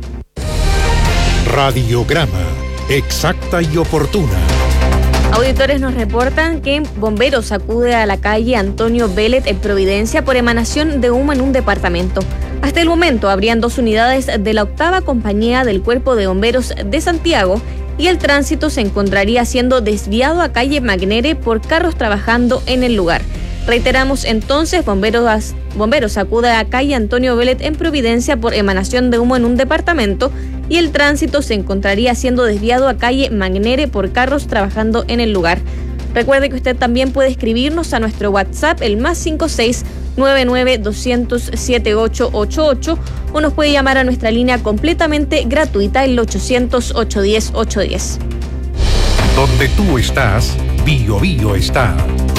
[SPEAKER 6] Radiograma, exacta y oportuna.
[SPEAKER 1] Auditores nos reportan que bomberos acude a la calle Antonio Vélez en Providencia por emanación de humo en un departamento. Hasta el momento habrían dos unidades de la octava compañía del Cuerpo de Bomberos de Santiago y el tránsito se encontraría siendo desviado a calle Magnere por carros trabajando en el lugar. Reiteramos entonces, bomberos, bomberos acude a calle Antonio Vélez en Providencia por emanación de humo en un departamento y el tránsito se encontraría siendo desviado a calle Magnere por carros trabajando en el lugar. Recuerde que usted también puede escribirnos a nuestro WhatsApp, el más cinco seis nueve nueve dos cero cero siete ocho ocho ocho, o nos puede llamar a nuestra línea completamente gratuita, el ochocientos, ochocientos diez, ochocientos diez.
[SPEAKER 6] Donde tú estás, Bio Bio está.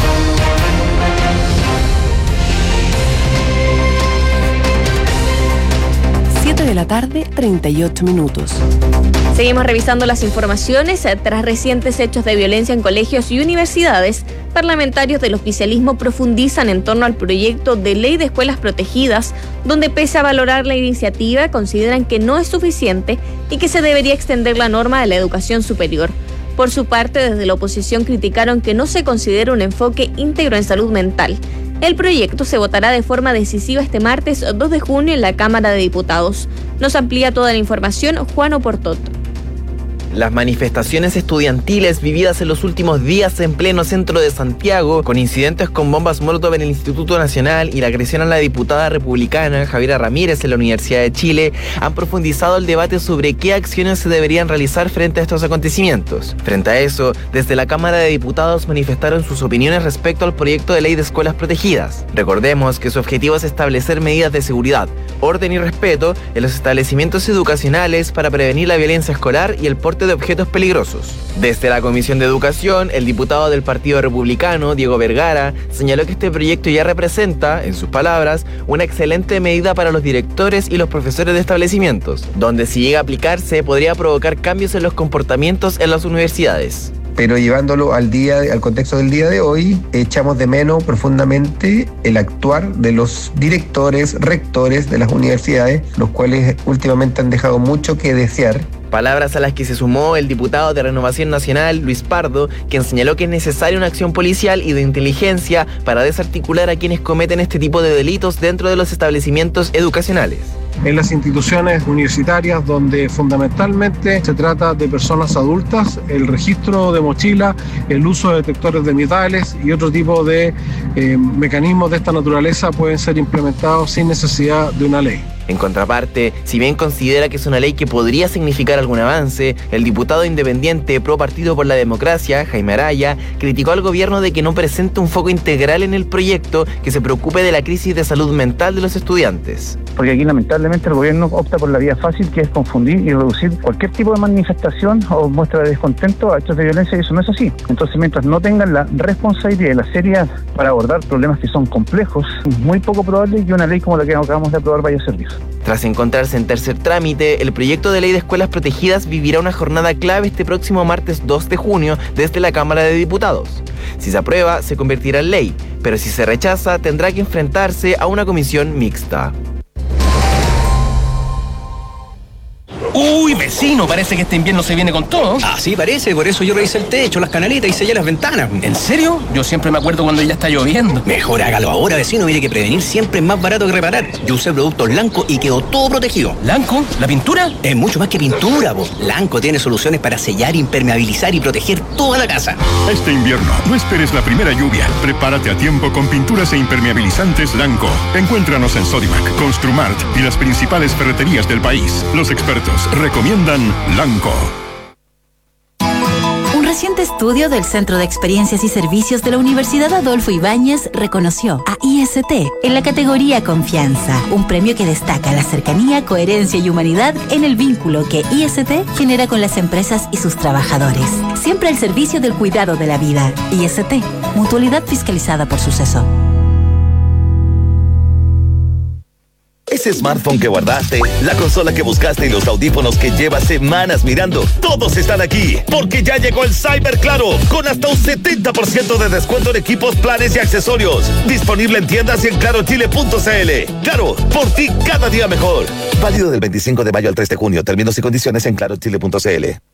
[SPEAKER 3] siete de la tarde, treinta y ocho minutos.
[SPEAKER 1] Seguimos revisando las informaciones. Tras recientes hechos de violencia en colegios y universidades, parlamentarios del oficialismo profundizan en torno al proyecto de ley de escuelas protegidas, donde pese a valorar la iniciativa, consideran que no es suficiente y que se debería extender la norma de la educación superior. Por su parte, desde la oposición criticaron que no se considera un enfoque íntegro en salud mental. El proyecto se votará de forma decisiva este martes dos de junio en la Cámara de Diputados. Nos amplía toda la información Juan Oportot.
[SPEAKER 10] Las manifestaciones estudiantiles vividas en los últimos días en pleno centro de Santiago, con incidentes con bombas Molotov en el Instituto Nacional y la agresión a la diputada republicana Javiera Ramírez en la Universidad de Chile, han profundizado el debate sobre qué acciones se deberían realizar frente a estos acontecimientos. Frente a eso, desde la Cámara de Diputados manifestaron sus opiniones respecto al proyecto de ley de escuelas protegidas. Recordemos que su objetivo es establecer medidas de seguridad, orden y respeto en los establecimientos educacionales para prevenir la violencia escolar y el porte de objetos peligrosos. Desde la Comisión de Educación, el diputado del Partido Republicano, Diego Vergara, señaló que este proyecto ya representa, en sus palabras, una excelente medida para los directores y los profesores de establecimientos, donde si llega a aplicarse podría provocar cambios en los comportamientos en las universidades.
[SPEAKER 11] Pero llevándolo al día, al contexto del día de hoy, echamos de menos profundamente el actuar de los directores, rectores de las universidades, los cuales últimamente han dejado mucho que desear.
[SPEAKER 10] Palabras a las que se sumó el diputado de Renovación Nacional, Luis Pardo, quien señaló que es necesaria una acción policial y de inteligencia para desarticular a quienes cometen este tipo de delitos dentro de los establecimientos educacionales.
[SPEAKER 13] En las instituciones universitarias, donde fundamentalmente se trata de personas adultas, el registro de mochila, el uso de detectores de metales y otro tipo de eh, mecanismos de esta naturaleza pueden ser implementados sin necesidad de una ley.
[SPEAKER 10] En contraparte, si bien considera que es una ley que podría significar algún avance, el diputado independiente pro Partido por la Democracia, Jaime Araya, criticó al gobierno de que no presente un foco integral en el proyecto que se preocupe de la crisis de salud mental de los estudiantes.
[SPEAKER 14] Porque aquí lamentablemente el gobierno opta por la vía fácil, que es confundir y reducir cualquier tipo de manifestación o muestra de descontento a hechos de violencia, y eso no es así. Entonces, mientras no tengan la responsabilidad y la seriedad para abordar problemas que son complejos, es muy poco probable que una ley como la que acabamos de aprobar vaya a servir.
[SPEAKER 10] Tras encontrarse en tercer trámite, el proyecto de ley de escuelas protegidas vivirá una jornada clave este próximo martes dos de junio desde la Cámara de Diputados. Si se aprueba, se convertirá en ley, pero si se rechaza, tendrá que enfrentarse a una comisión mixta.
[SPEAKER 15] Uy, vecino, parece que este invierno se viene con todo.
[SPEAKER 16] Así parece, por eso yo revisé el techo, las canaletas y sellé las ventanas.
[SPEAKER 15] ¿En serio? Yo siempre me acuerdo cuando ya está lloviendo.
[SPEAKER 16] Mejor hágalo ahora, vecino, mire que prevenir siempre es más barato que reparar. Yo usé productos Lanco y quedó todo protegido.
[SPEAKER 15] ¿Lanco? ¿La pintura?
[SPEAKER 16] Es mucho más que pintura, vos. Lanco tiene soluciones para sellar, impermeabilizar y proteger toda la casa.
[SPEAKER 17] Este invierno, no esperes la primera lluvia. Prepárate a tiempo con pinturas e impermeabilizantes Lanco. Encuéntranos en Sodimac, Construmart y las principales ferreterías del país. Los expertos recomiendan Lanco.
[SPEAKER 28] Un reciente estudio del Centro de Experiencias y Servicios de la Universidad Adolfo Ibáñez reconoció a I S T en la categoría Confianza, un premio que destaca la cercanía, coherencia y humanidad en el vínculo que I S T genera con las empresas y sus trabajadores. Siempre al servicio del cuidado de la vida. I S T, mutualidad fiscalizada por Suceso.
[SPEAKER 19] Ese smartphone que guardaste, la consola que buscaste y los audífonos que llevas semanas mirando, todos están aquí, porque ya llegó el Cyber Claro, con hasta un setenta por ciento de descuento en equipos, planes y accesorios. Disponible en tiendas y en claro chile punto c l. Claro, por ti cada día mejor. Válido del veinticinco de mayo al tres de junio. Términos y condiciones en claro chile punto c l.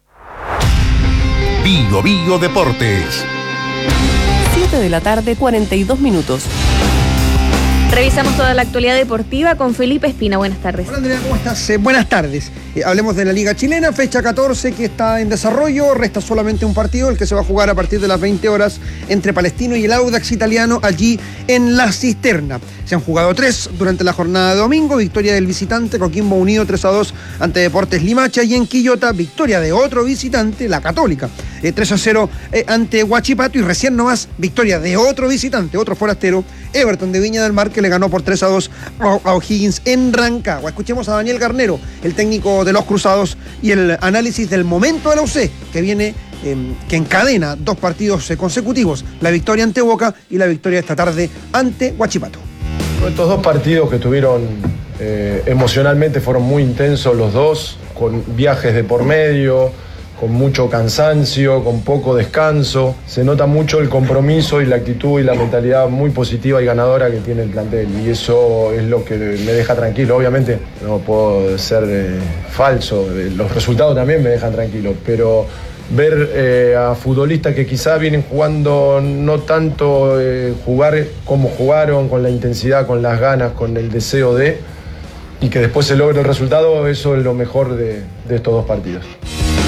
[SPEAKER 6] Bio Bio Deportes.
[SPEAKER 29] siete de la tarde, cuarenta y dos minutos.
[SPEAKER 1] Revisamos toda la actualidad deportiva con Felipe Espina. Buenas tardes.
[SPEAKER 30] Hola Andrea, ¿cómo estás? Eh, buenas tardes. Eh, hablemos de la Liga Chilena, fecha catorce que está en desarrollo. Resta solamente un partido, el que se va a jugar a partir de las veinte horas entre Palestino y el Audax Italiano allí en La Cisterna. Se han jugado tres durante la jornada de domingo. Victoria del visitante, Coquimbo Unido tres a dos ante Deportes Limacha, y en Quillota, victoria de otro visitante, la Católica, eh, tres a cero eh, ante Huachipato, y recién nomás victoria de otro visitante, otro forastero, Everton de Viña del Mar, que le ganó por tres a dos a O'Higgins en Rancagua. Escuchemos a Daniel Garnero, el técnico de los Cruzados, y el análisis del momento de la U C, que viene, eh, que encadena dos partidos eh, consecutivos, la victoria ante Boca y la victoria esta tarde ante Huachipato.
[SPEAKER 31] Estos dos partidos que tuvieron eh, emocionalmente fueron muy intensos los dos, con viajes de por medio, con mucho cansancio, con poco descanso. Se nota mucho el compromiso y la actitud y la mentalidad muy positiva y ganadora que tiene el plantel, y eso es lo que me deja tranquilo. Obviamente no puedo ser eh, falso, los resultados también me dejan tranquilo, pero ver eh, a futbolistas que quizá vienen jugando no tanto eh, jugar como jugaron, con la intensidad, con las ganas, con el deseo de, y que después se logre el resultado, eso es lo mejor de, de estos dos partidos.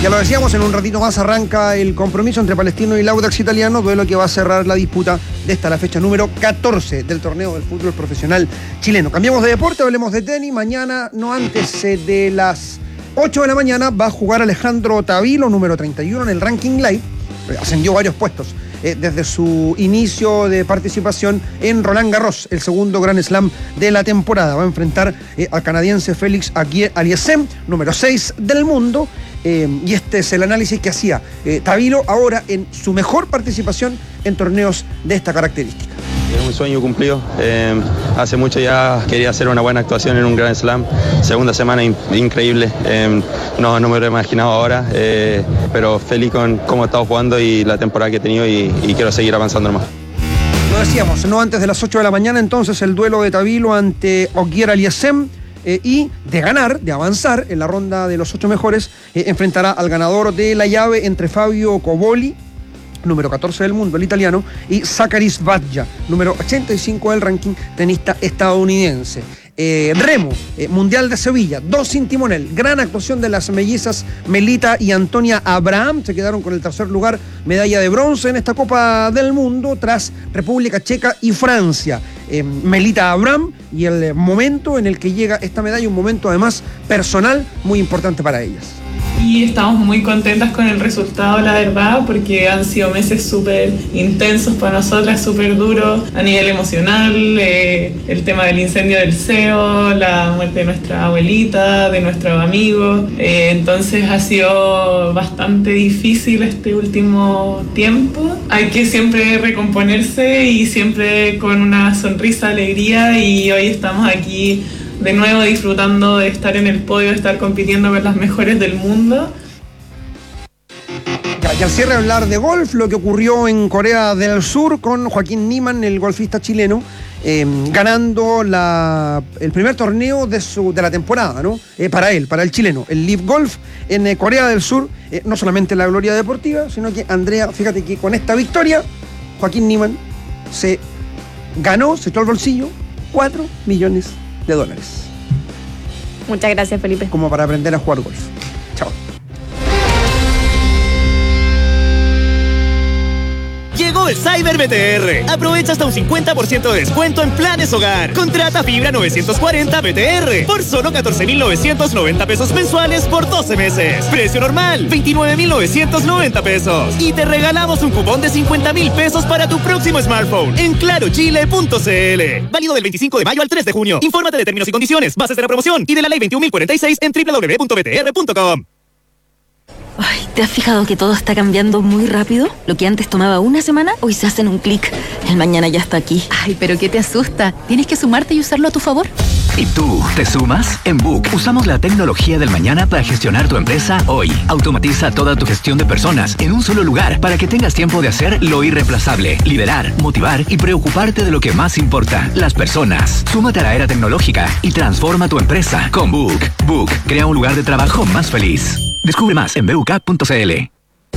[SPEAKER 30] Ya lo decíamos, en un ratito más arranca el compromiso entre Palestino y el Audax Italiano, duelo que va a cerrar la disputa de esta, la fecha número catorce del torneo del fútbol profesional chileno. Cambiamos de deporte, hablemos de tenis. Mañana, no antes eh, de las ocho de la mañana, va a jugar Alejandro Tavilo, número treinta y uno en el ranking live. Ascendió varios puestos eh, desde su inicio de participación en Roland Garros, el segundo Grand Slam de la temporada. Va a enfrentar eh, al canadiense Félix Auger-Aliassime, número seis del mundo. Eh, y este es el análisis que hacía eh, Tavilo ahora en su mejor participación en torneos de esta característica.
[SPEAKER 4] Es un sueño cumplido. Eh, hace mucho ya quería hacer una buena actuación en un Grand Slam. Segunda semana in- increíble. Eh, no, no me lo he imaginado ahora, eh, pero feliz con cómo he estado jugando y la temporada que he tenido y, y quiero seguir avanzando más.
[SPEAKER 30] Lo decíamos, no antes de las ocho de la mañana, entonces el duelo de Tavilo ante Auger-Aliassime. Eh, y de ganar, de avanzar en la ronda de los ocho mejores, eh, enfrentará al ganador de la llave entre Fabio Coboli, número catorce del mundo, el italiano, y Zaccharis Badja, número ochenta y cinco del ranking, tenista estadounidense. Eh, Remo, eh, Mundial de Sevilla, dos sin timonel, gran actuación de las mellizas Melita y Antonia Abraham, se quedaron con el tercer lugar, medalla de bronce en esta Copa del Mundo, tras República Checa y Francia. Eh, Melita Abraham, y el momento en el que llega esta medalla, un momento además personal muy importante para ellas.
[SPEAKER 5] Y estamos muy contentas con el resultado, la verdad, porque han sido meses súper intensos para nosotras, súper duros a nivel emocional, eh, el tema del incendio del C E O, la muerte de nuestra abuelita, de nuestros amigos, eh, entonces ha sido bastante difícil este último tiempo. Hay que siempre recomponerse y siempre con una sonrisa, alegría, y hoy estamos aquí de nuevo disfrutando de estar en el podio, de estar compitiendo con las mejores del mundo.
[SPEAKER 30] Ya, y al cierre hablar de golf, lo que ocurrió en Corea del Sur con Joaquín Niemann, el golfista chileno, eh, ganando la, el primer torneo de, su, de la temporada, ¿no? Eh, para él, para el chileno, el Live Golf en eh, Corea del Sur, eh, no solamente la gloria deportiva, sino que Andrea, fíjate que con esta victoria, Joaquín Niemann se ganó, se echó al bolsillo cuatro millones de dólares.
[SPEAKER 1] Muchas gracias, Felipe.
[SPEAKER 30] Como para aprender a jugar golf. Chao.
[SPEAKER 12] Llegó el Cyber B T R. Aprovecha hasta un cincuenta por ciento de descuento en planes hogar. Contrata fibra novecientos cuarenta B T R por solo catorce mil novecientos noventa pesos mensuales por doce meses. Precio normal, veintinueve mil novecientos noventa pesos. Y te regalamos un cupón de cincuenta mil pesos para tu próximo smartphone en claro chile punto c l. Válido del veinticinco de mayo al tres de junio. Infórmate de términos y condiciones, bases de la promoción y de la ley veintiún mil cuarenta y seis en doble u doble u doble u punto b t r punto com.
[SPEAKER 28] Ay, ¿te has fijado que todo está cambiando muy rápido? Lo que antes tomaba una semana, hoy se hace en un clic. El mañana ya está aquí.
[SPEAKER 18] Ay, pero ¿qué te asusta? Tienes que sumarte y usarlo a tu favor.
[SPEAKER 20] ¿Y tú, te sumas? En Book usamos la tecnología del mañana para gestionar tu empresa hoy. Automatiza toda tu gestión de personas en un solo lugar para que tengas tiempo de hacer lo irreemplazable, liderar, motivar y preocuparte de lo que más importa, las personas. Súmate a la era tecnológica y transforma tu empresa con Book. Book crea un lugar de trabajo más feliz. Descubre más en b u k punto c l.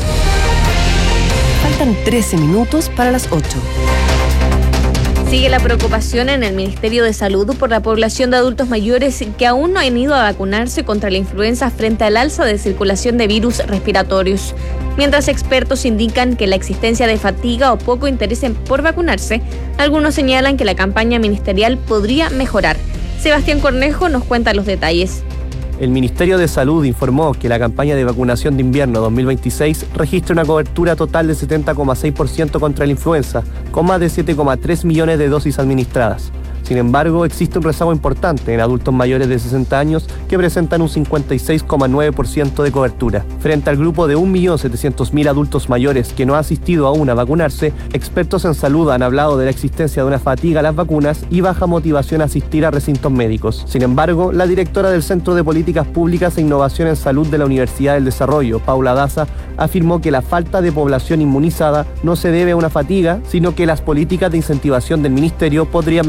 [SPEAKER 29] Faltan trece minutos para las ocho.
[SPEAKER 1] Sigue la preocupación en el Ministerio de Salud por la población de adultos mayores que aún no han ido a vacunarse contra la influenza frente al alza de circulación de virus respiratorios. Mientras expertos indican que la existencia de fatiga o poco interés por vacunarse, algunos señalan que la campaña ministerial podría mejorar. Sebastián Cornejo nos cuenta los detalles.
[SPEAKER 21] El Ministerio de Salud informó que la campaña de vacunación de invierno dos mil veintiséis registra una cobertura total de setenta coma seis por ciento contra la influenza, con más de siete coma tres millones de dosis administradas. Sin embargo, existe un rezago importante en adultos mayores de sesenta años que presentan un cincuenta y seis coma nueve por ciento de cobertura. Frente al grupo de un millón setecientos mil adultos mayores que no ha asistido aún a vacunarse, expertos en salud han hablado de la existencia de una fatiga a las vacunas y baja motivación a asistir a recintos médicos. Sin embargo, la directora del Centro de Políticas Públicas e Innovación en Salud de la Universidad del Desarrollo, Paula Daza, afirmó que la falta de población inmunizada no se debe a una fatiga, sino que las políticas de incentivación del ministerio podrían mejorarse.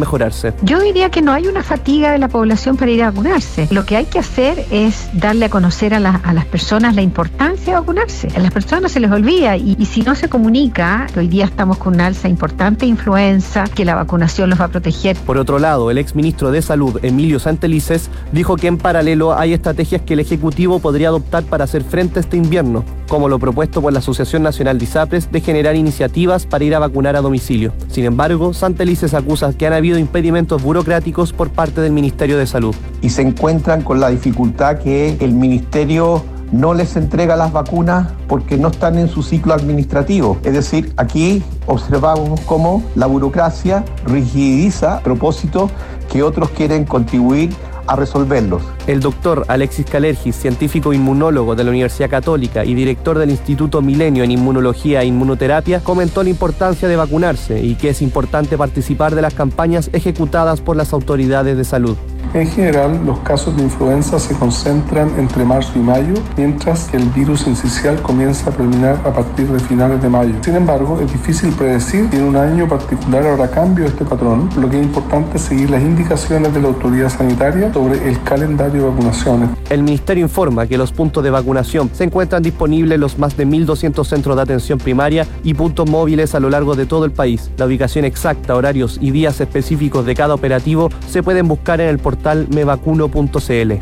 [SPEAKER 21] usted?
[SPEAKER 2] Yo diría que no hay una fatiga de la población para ir a vacunarse. Lo que hay que hacer es darle a conocer a, la, a las personas la importancia de vacunarse. A las personas se les olvida y, y si no se comunica, que hoy día estamos con una alza importante de influenza, que la vacunación los va a proteger.
[SPEAKER 21] Por otro lado, el exministro de Salud, Emilio Santelices, dijo que en paralelo hay estrategias que el Ejecutivo podría adoptar para hacer frente a este invierno, como lo propuesto por la Asociación Nacional de ISAPRES de generar iniciativas para ir a vacunar a domicilio. Sin embargo, Santelices acusa que han habido impedimentos burocráticos por parte del Ministerio de Salud.
[SPEAKER 3] Y se encuentran con la dificultad que el Ministerio no les entrega las vacunas porque no están en su ciclo administrativo. Es decir, aquí observamos cómo la burocracia rigidiza a propósito que otros quieren contribuir a resolverlos.
[SPEAKER 21] El doctor Alexis Calergis, científico inmunólogo de la Universidad Católica y director del Instituto Milenio en Inmunología e Inmunoterapia, comentó la importancia de vacunarse y que es importante participar de las campañas ejecutadas por las autoridades de salud.
[SPEAKER 13] En general, los casos de influenza se concentran entre marzo y mayo, mientras que el virus incisional comienza a predominar a partir de finales de mayo. Sin embargo, es difícil predecir si en un año particular habrá cambio de este patrón, por lo que es importante seguir las indicaciones de la autoridad sanitaria sobre el calendario de vacunaciones.
[SPEAKER 21] El Ministerio informa que los puntos de vacunación se encuentran disponibles en los más de mil doscientos centros de atención primaria y puntos móviles a lo largo de todo el país. La ubicación exacta, horarios y días específicos de cada operativo se pueden buscar en el portal mevacuno punto c l.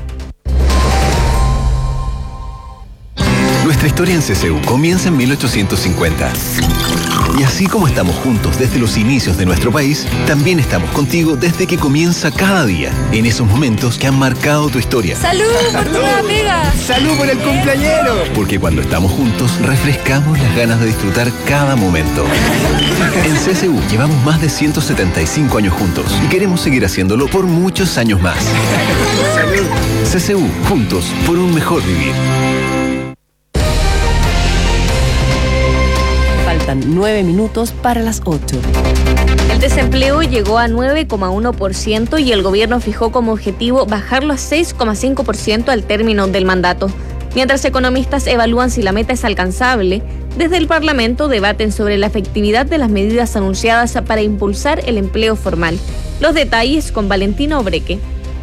[SPEAKER 7] Nuestra historia en C C U comienza en mil ochocientos cincuenta. Y así como estamos juntos desde los inicios de nuestro país, también estamos contigo desde que comienza cada día, en esos momentos que han marcado tu historia.
[SPEAKER 8] ¡Salud por tu nueva pega!
[SPEAKER 3] ¡Salud por el cumpleañero!
[SPEAKER 7] Porque cuando estamos juntos, refrescamos las ganas de disfrutar cada momento. En C C U llevamos más de ciento setenta y cinco años juntos y queremos seguir haciéndolo por muchos años más. ¡Salud! C C U, juntos por un mejor vivir.
[SPEAKER 29] Faltan nueve minutos para las ocho.
[SPEAKER 1] El desempleo llegó a nueve coma uno por ciento y el gobierno fijó como objetivo bajarlo a seis coma cinco por ciento al término del mandato. Mientras economistas evalúan si la meta es alcanzable, desde el Parlamento debaten sobre la efectividad de las medidas anunciadas para impulsar el empleo formal. Los detalles con Valentina Obreque.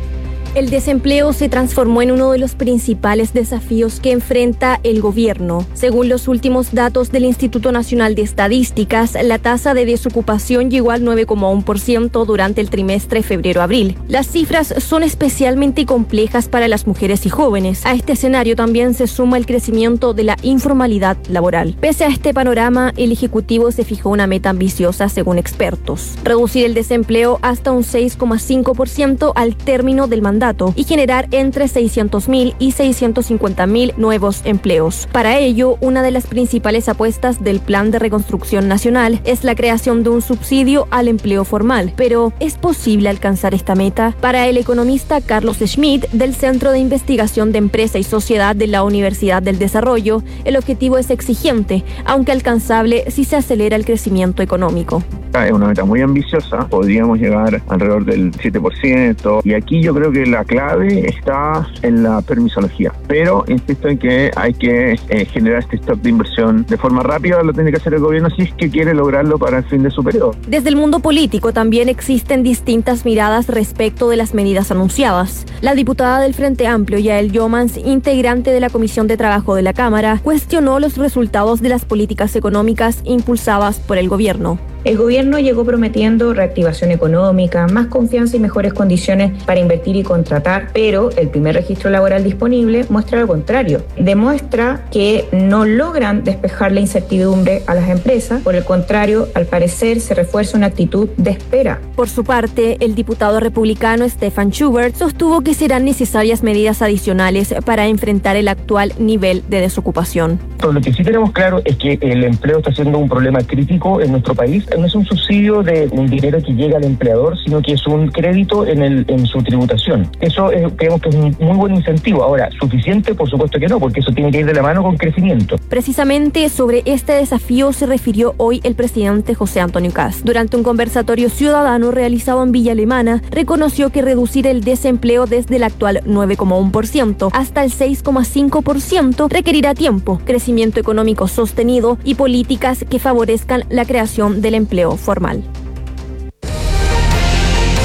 [SPEAKER 9] El desempleo se transformó en uno de los principales desafíos que enfrenta el gobierno. Según los últimos datos del Instituto Nacional de Estadísticas, la tasa de desocupación llegó al nueve coma uno por ciento durante el trimestre febrero-abril. Las cifras son especialmente complejas para las mujeres y jóvenes. A este escenario también se suma el crecimiento de la informalidad laboral. Pese a este panorama, el Ejecutivo se fijó una meta ambiciosa según expertos: reducir el desempleo hasta un seis coma cinco por ciento al término del mandato y generar entre seiscientos mil y seiscientos cincuenta mil nuevos empleos. Para ello, una de las principales apuestas del Plan de Reconstrucción Nacional es la creación de un subsidio al empleo formal. Pero, ¿es posible alcanzar esta meta? Para el economista Carlos Schmidt, del Centro de Investigación de Empresa y Sociedad de la Universidad del Desarrollo, el objetivo es exigente, aunque alcanzable si se acelera el crecimiento económico.
[SPEAKER 14] Es una meta muy ambiciosa, podríamos llegar alrededor del siete por ciento, y aquí yo creo que la clave está en la permisología, pero insisto en que hay que eh, generar este stock de inversión de forma rápida. Lo tiene que hacer el gobierno si es que quiere lograrlo para el fin de su periodo.
[SPEAKER 9] Desde el mundo político también existen distintas miradas respecto de las medidas anunciadas. La diputada del Frente Amplio, Yael Yomans, integrante de la Comisión de Trabajo de la Cámara, cuestionó los resultados de las políticas económicas impulsadas por el gobierno.
[SPEAKER 22] El gobierno llegó prometiendo reactivación económica, más confianza y mejores condiciones para invertir y contratar, pero el primer registro laboral disponible muestra lo contrario. Demuestra que no logran despejar la incertidumbre a las empresas. Por el contrario, al parecer se refuerza una actitud de espera.
[SPEAKER 9] Por su parte, el diputado republicano Stefan Schubert sostuvo que serán necesarias medidas adicionales para enfrentar el actual nivel de desocupación.
[SPEAKER 14] Lo que sí tenemos claro es que el empleo está siendo un problema crítico en nuestro país. No es un subsidio de un dinero que llega al empleador, sino que es un crédito en el en su tributación. Eso es, creemos que es un muy buen incentivo. Ahora, ¿suficiente? Por supuesto que no, porque eso tiene que ir de la mano con crecimiento.
[SPEAKER 9] Precisamente sobre este desafío se refirió hoy el presidente José Antonio Kast. Durante un conversatorio ciudadano realizado en Villa Alemana, reconoció que reducir el desempleo desde el actual nueve coma uno por ciento hasta el seis coma cinco por ciento requerirá tiempo, crecimiento económico sostenido y políticas que favorezcan la creación del empleo formal.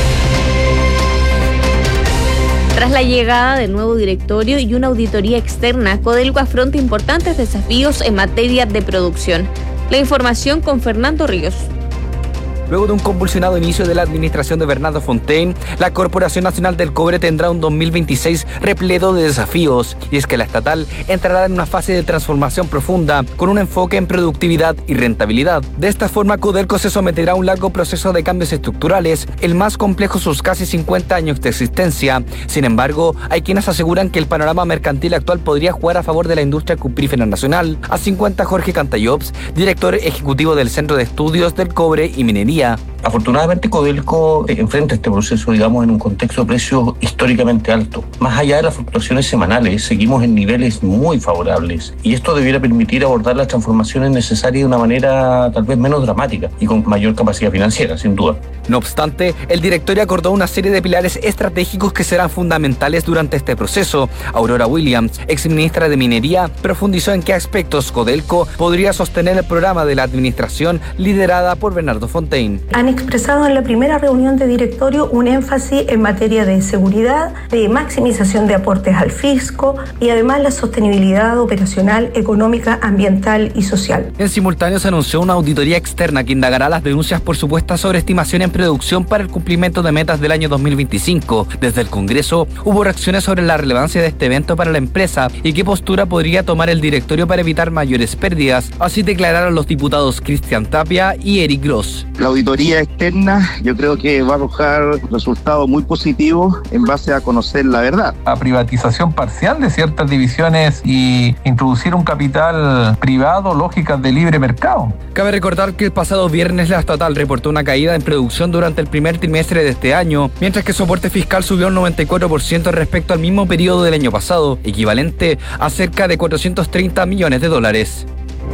[SPEAKER 1] la llegada del nuevo directorio y una auditoría externa, Codelco afronta importantes desafíos en materia de producción. La información con Fernando Ríos.
[SPEAKER 10] Luego de un convulsionado inicio de la administración de Bernardo Fontaine, la Corporación Nacional del Cobre tendrá un dos mil veintiséis repleto de desafíos, y es que la estatal entrará en una fase de transformación profunda, con un enfoque en productividad y rentabilidad. De esta forma, Codelco se someterá a un largo proceso de cambios estructurales, el más complejo sus casi cincuenta años de existencia. Sin embargo, hay quienes aseguran que el panorama mercantil actual podría jugar a favor de la industria cuprífera nacional. Así cuenta Jorge Cantallops, director ejecutivo del Centro de Estudios del Cobre y Minería.
[SPEAKER 11] Afortunadamente, Codelco enfrenta este proceso, digamos, en un contexto de precios históricamente alto. Más allá de las fluctuaciones semanales, seguimos en niveles muy favorables, y esto debiera permitir abordar las transformaciones necesarias de una manera tal vez menos dramática y con mayor capacidad financiera, sin duda.
[SPEAKER 10] No obstante, el directorio acordó una serie de pilares estratégicos que serán fundamentales durante este proceso. Aurora Williams, exministra de Minería, profundizó en qué aspectos Codelco podría sostener el programa de la administración liderada por Bernardo Fontaine.
[SPEAKER 15] Han expresado en la primera reunión de directorio un énfasis en materia de seguridad, de maximización de aportes al fisco y además la sostenibilidad operacional, económica, ambiental y social.
[SPEAKER 10] En simultáneo se anunció una auditoría externa que indagará las denuncias por supuesta sobreestimación en producción para el cumplimiento de metas del año dos mil veinticinco. Desde el Congreso hubo reacciones sobre la relevancia de este evento para la empresa y qué postura podría tomar el directorio para evitar mayores pérdidas. Así declararon los diputados Cristian Tapia y Eric Gross.
[SPEAKER 16] La auditoría externa yo creo que va a arrojar resultados muy positivos en base a conocer la verdad.
[SPEAKER 17] La privatización parcial de ciertas divisiones y introducir un capital privado, lógicas de libre mercado.
[SPEAKER 10] Cabe recordar que el pasado viernes la estatal reportó una caída en producción durante el primer trimestre de este año, mientras que su aporte fiscal subió un noventa y cuatro por ciento respecto al mismo periodo del año pasado, equivalente a cerca de cuatrocientos treinta millones de dólares.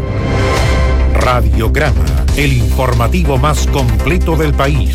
[SPEAKER 6] Radiograma, el informativo más completo del país.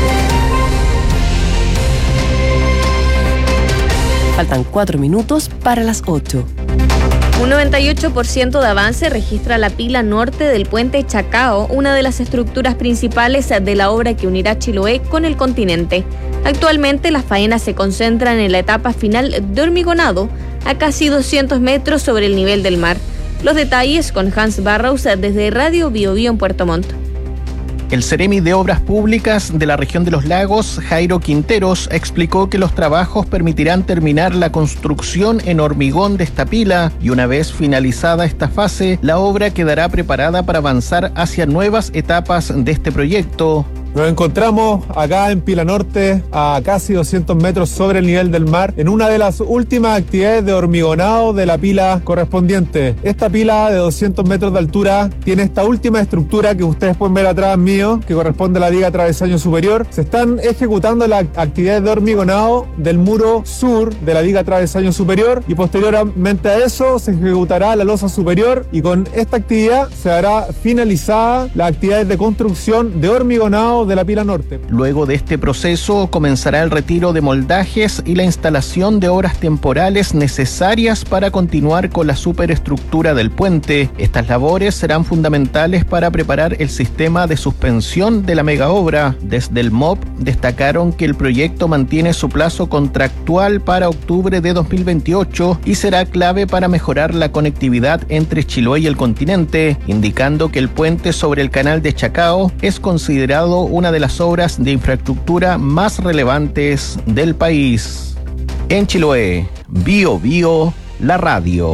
[SPEAKER 29] Faltan cuatro minutos para las ocho.
[SPEAKER 1] Un noventa y ocho por ciento de avance registra la pila norte del puente Chacao, una de las estructuras principales de la obra que unirá Chiloé con el continente. Actualmente las faenas se concentran en la etapa final de hormigonado, a casi doscientos metros sobre el nivel del mar. Los detalles con Hans Barrows desde Radio Bio Bio en Puerto Montt.
[SPEAKER 19] El Ceremi de Obras Públicas de la región de los Lagos, Jairo Quinteros, explicó que los trabajos permitirán terminar la construcción en hormigón de esta pila y una vez finalizada esta fase, la obra quedará preparada para avanzar hacia nuevas etapas de este proyecto.
[SPEAKER 23] Nos encontramos acá en Pila Norte, a casi doscientos metros sobre el nivel del mar, en una de las últimas actividades de hormigonado de la pila correspondiente. Esta pila de doscientos metros de altura tiene esta última estructura que ustedes pueden ver atrás mío, que corresponde a la viga travesaño superior. Se están ejecutando las actividades de hormigonado del muro sur de la viga travesaño superior y posteriormente a eso se ejecutará la losa superior, y con esta actividad se hará finalizada las actividades de construcción de hormigonado de la pila norte.
[SPEAKER 19] Luego de este proceso comenzará el retiro de moldajes y la instalación de obras temporales necesarias para continuar con la superestructura del puente. Estas labores serán fundamentales para preparar el sistema de suspensión de la megaobra. Desde el M O P destacaron que el proyecto mantiene su plazo contractual para octubre de dos mil veintiocho y será clave para mejorar la conectividad entre Chiloé y el continente, indicando que el puente sobre el canal de Chacao es considerado una de las obras de infraestructura más relevantes del país. En Chiloé, Bio Bio, la radio.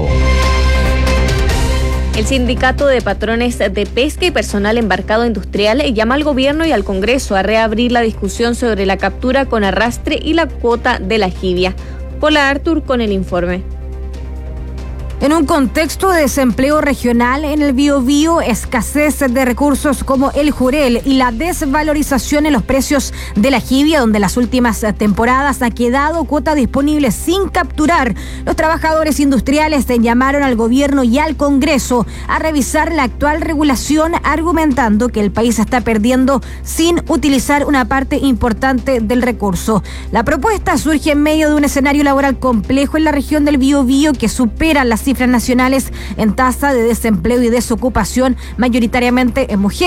[SPEAKER 1] El Sindicato de Patrones de Pesca y Personal Embarcado Industrial llama al Gobierno y al Congreso a reabrir la discusión sobre la captura con arrastre y la cuota de la jibia. Paula Artur con el informe.
[SPEAKER 24] En un contexto de desempleo regional en el Biobío, escasez de recursos como el jurel y la desvalorización en los precios de la jibia, donde las últimas temporadas ha quedado cuota disponible sin capturar, los trabajadores industriales llamaron al gobierno y al Congreso a revisar la actual regulación, argumentando que el país está perdiendo sin utilizar una parte importante del recurso. La propuesta surge en medio de un escenario laboral complejo en la región del Biobío que supera las cifras nacionales en tasa de desempleo y desocupación, mayoritariamente en mujeres.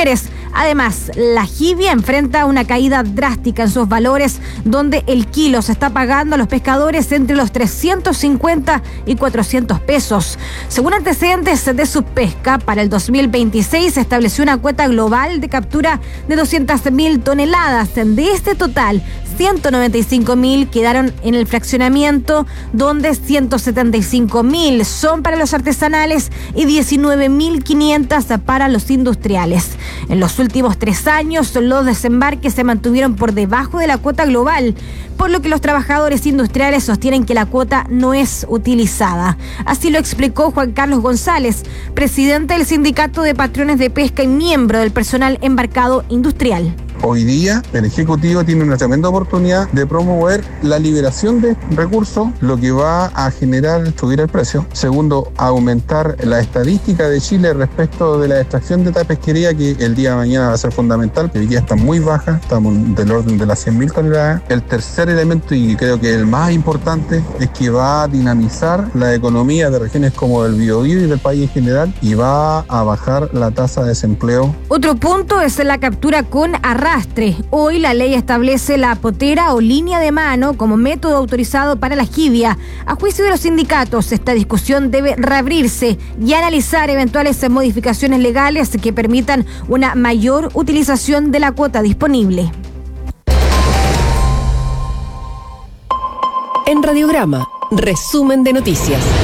[SPEAKER 24] Además, la jibia enfrenta una caída drástica en sus valores, donde el kilo se está pagando a los pescadores entre los trescientos cincuenta y cuatrocientos pesos. Según antecedentes de Subpesca, para el dos mil veintiséis se estableció una cuota global de captura de doscientas mil toneladas. De este total, ciento noventa y cinco mil quedaron en el fraccionamiento, donde ciento setenta y cinco mil son para los artesanales y diecinueve mil quinientos para los industriales. En los últimos tres años, los desembarques se mantuvieron por debajo de la cuota global, por lo que los trabajadores industriales sostienen que la cuota no es utilizada. Así lo explicó Juan Carlos González, presidente del Sindicato de Patrones de Pesca y miembro del personal embarcado industrial.
[SPEAKER 13] Hoy día el Ejecutivo tiene una tremenda oportunidad de promover la liberación de recursos, lo que va a generar subir el precio. Segundo, aumentar la estadística de Chile respecto de la extracción de esta pesquería, que el día de mañana va a ser fundamental, que hoy día está muy baja, estamos del orden de las cien mil toneladas. El tercer elemento, y creo que el más importante, es que va a dinamizar la economía de regiones como el Biobío y del país en general, y va a bajar la tasa de desempleo.
[SPEAKER 24] Otro punto es la captura con arrastre. Hoy la ley establece la potera o línea de mano como método autorizado para la jibia. A juicio de los sindicatos, esta discusión debe reabrirse y analizar eventuales modificaciones legales que permitan una mayor utilización de la cuota disponible.
[SPEAKER 29] En Radiograma, resumen de noticias.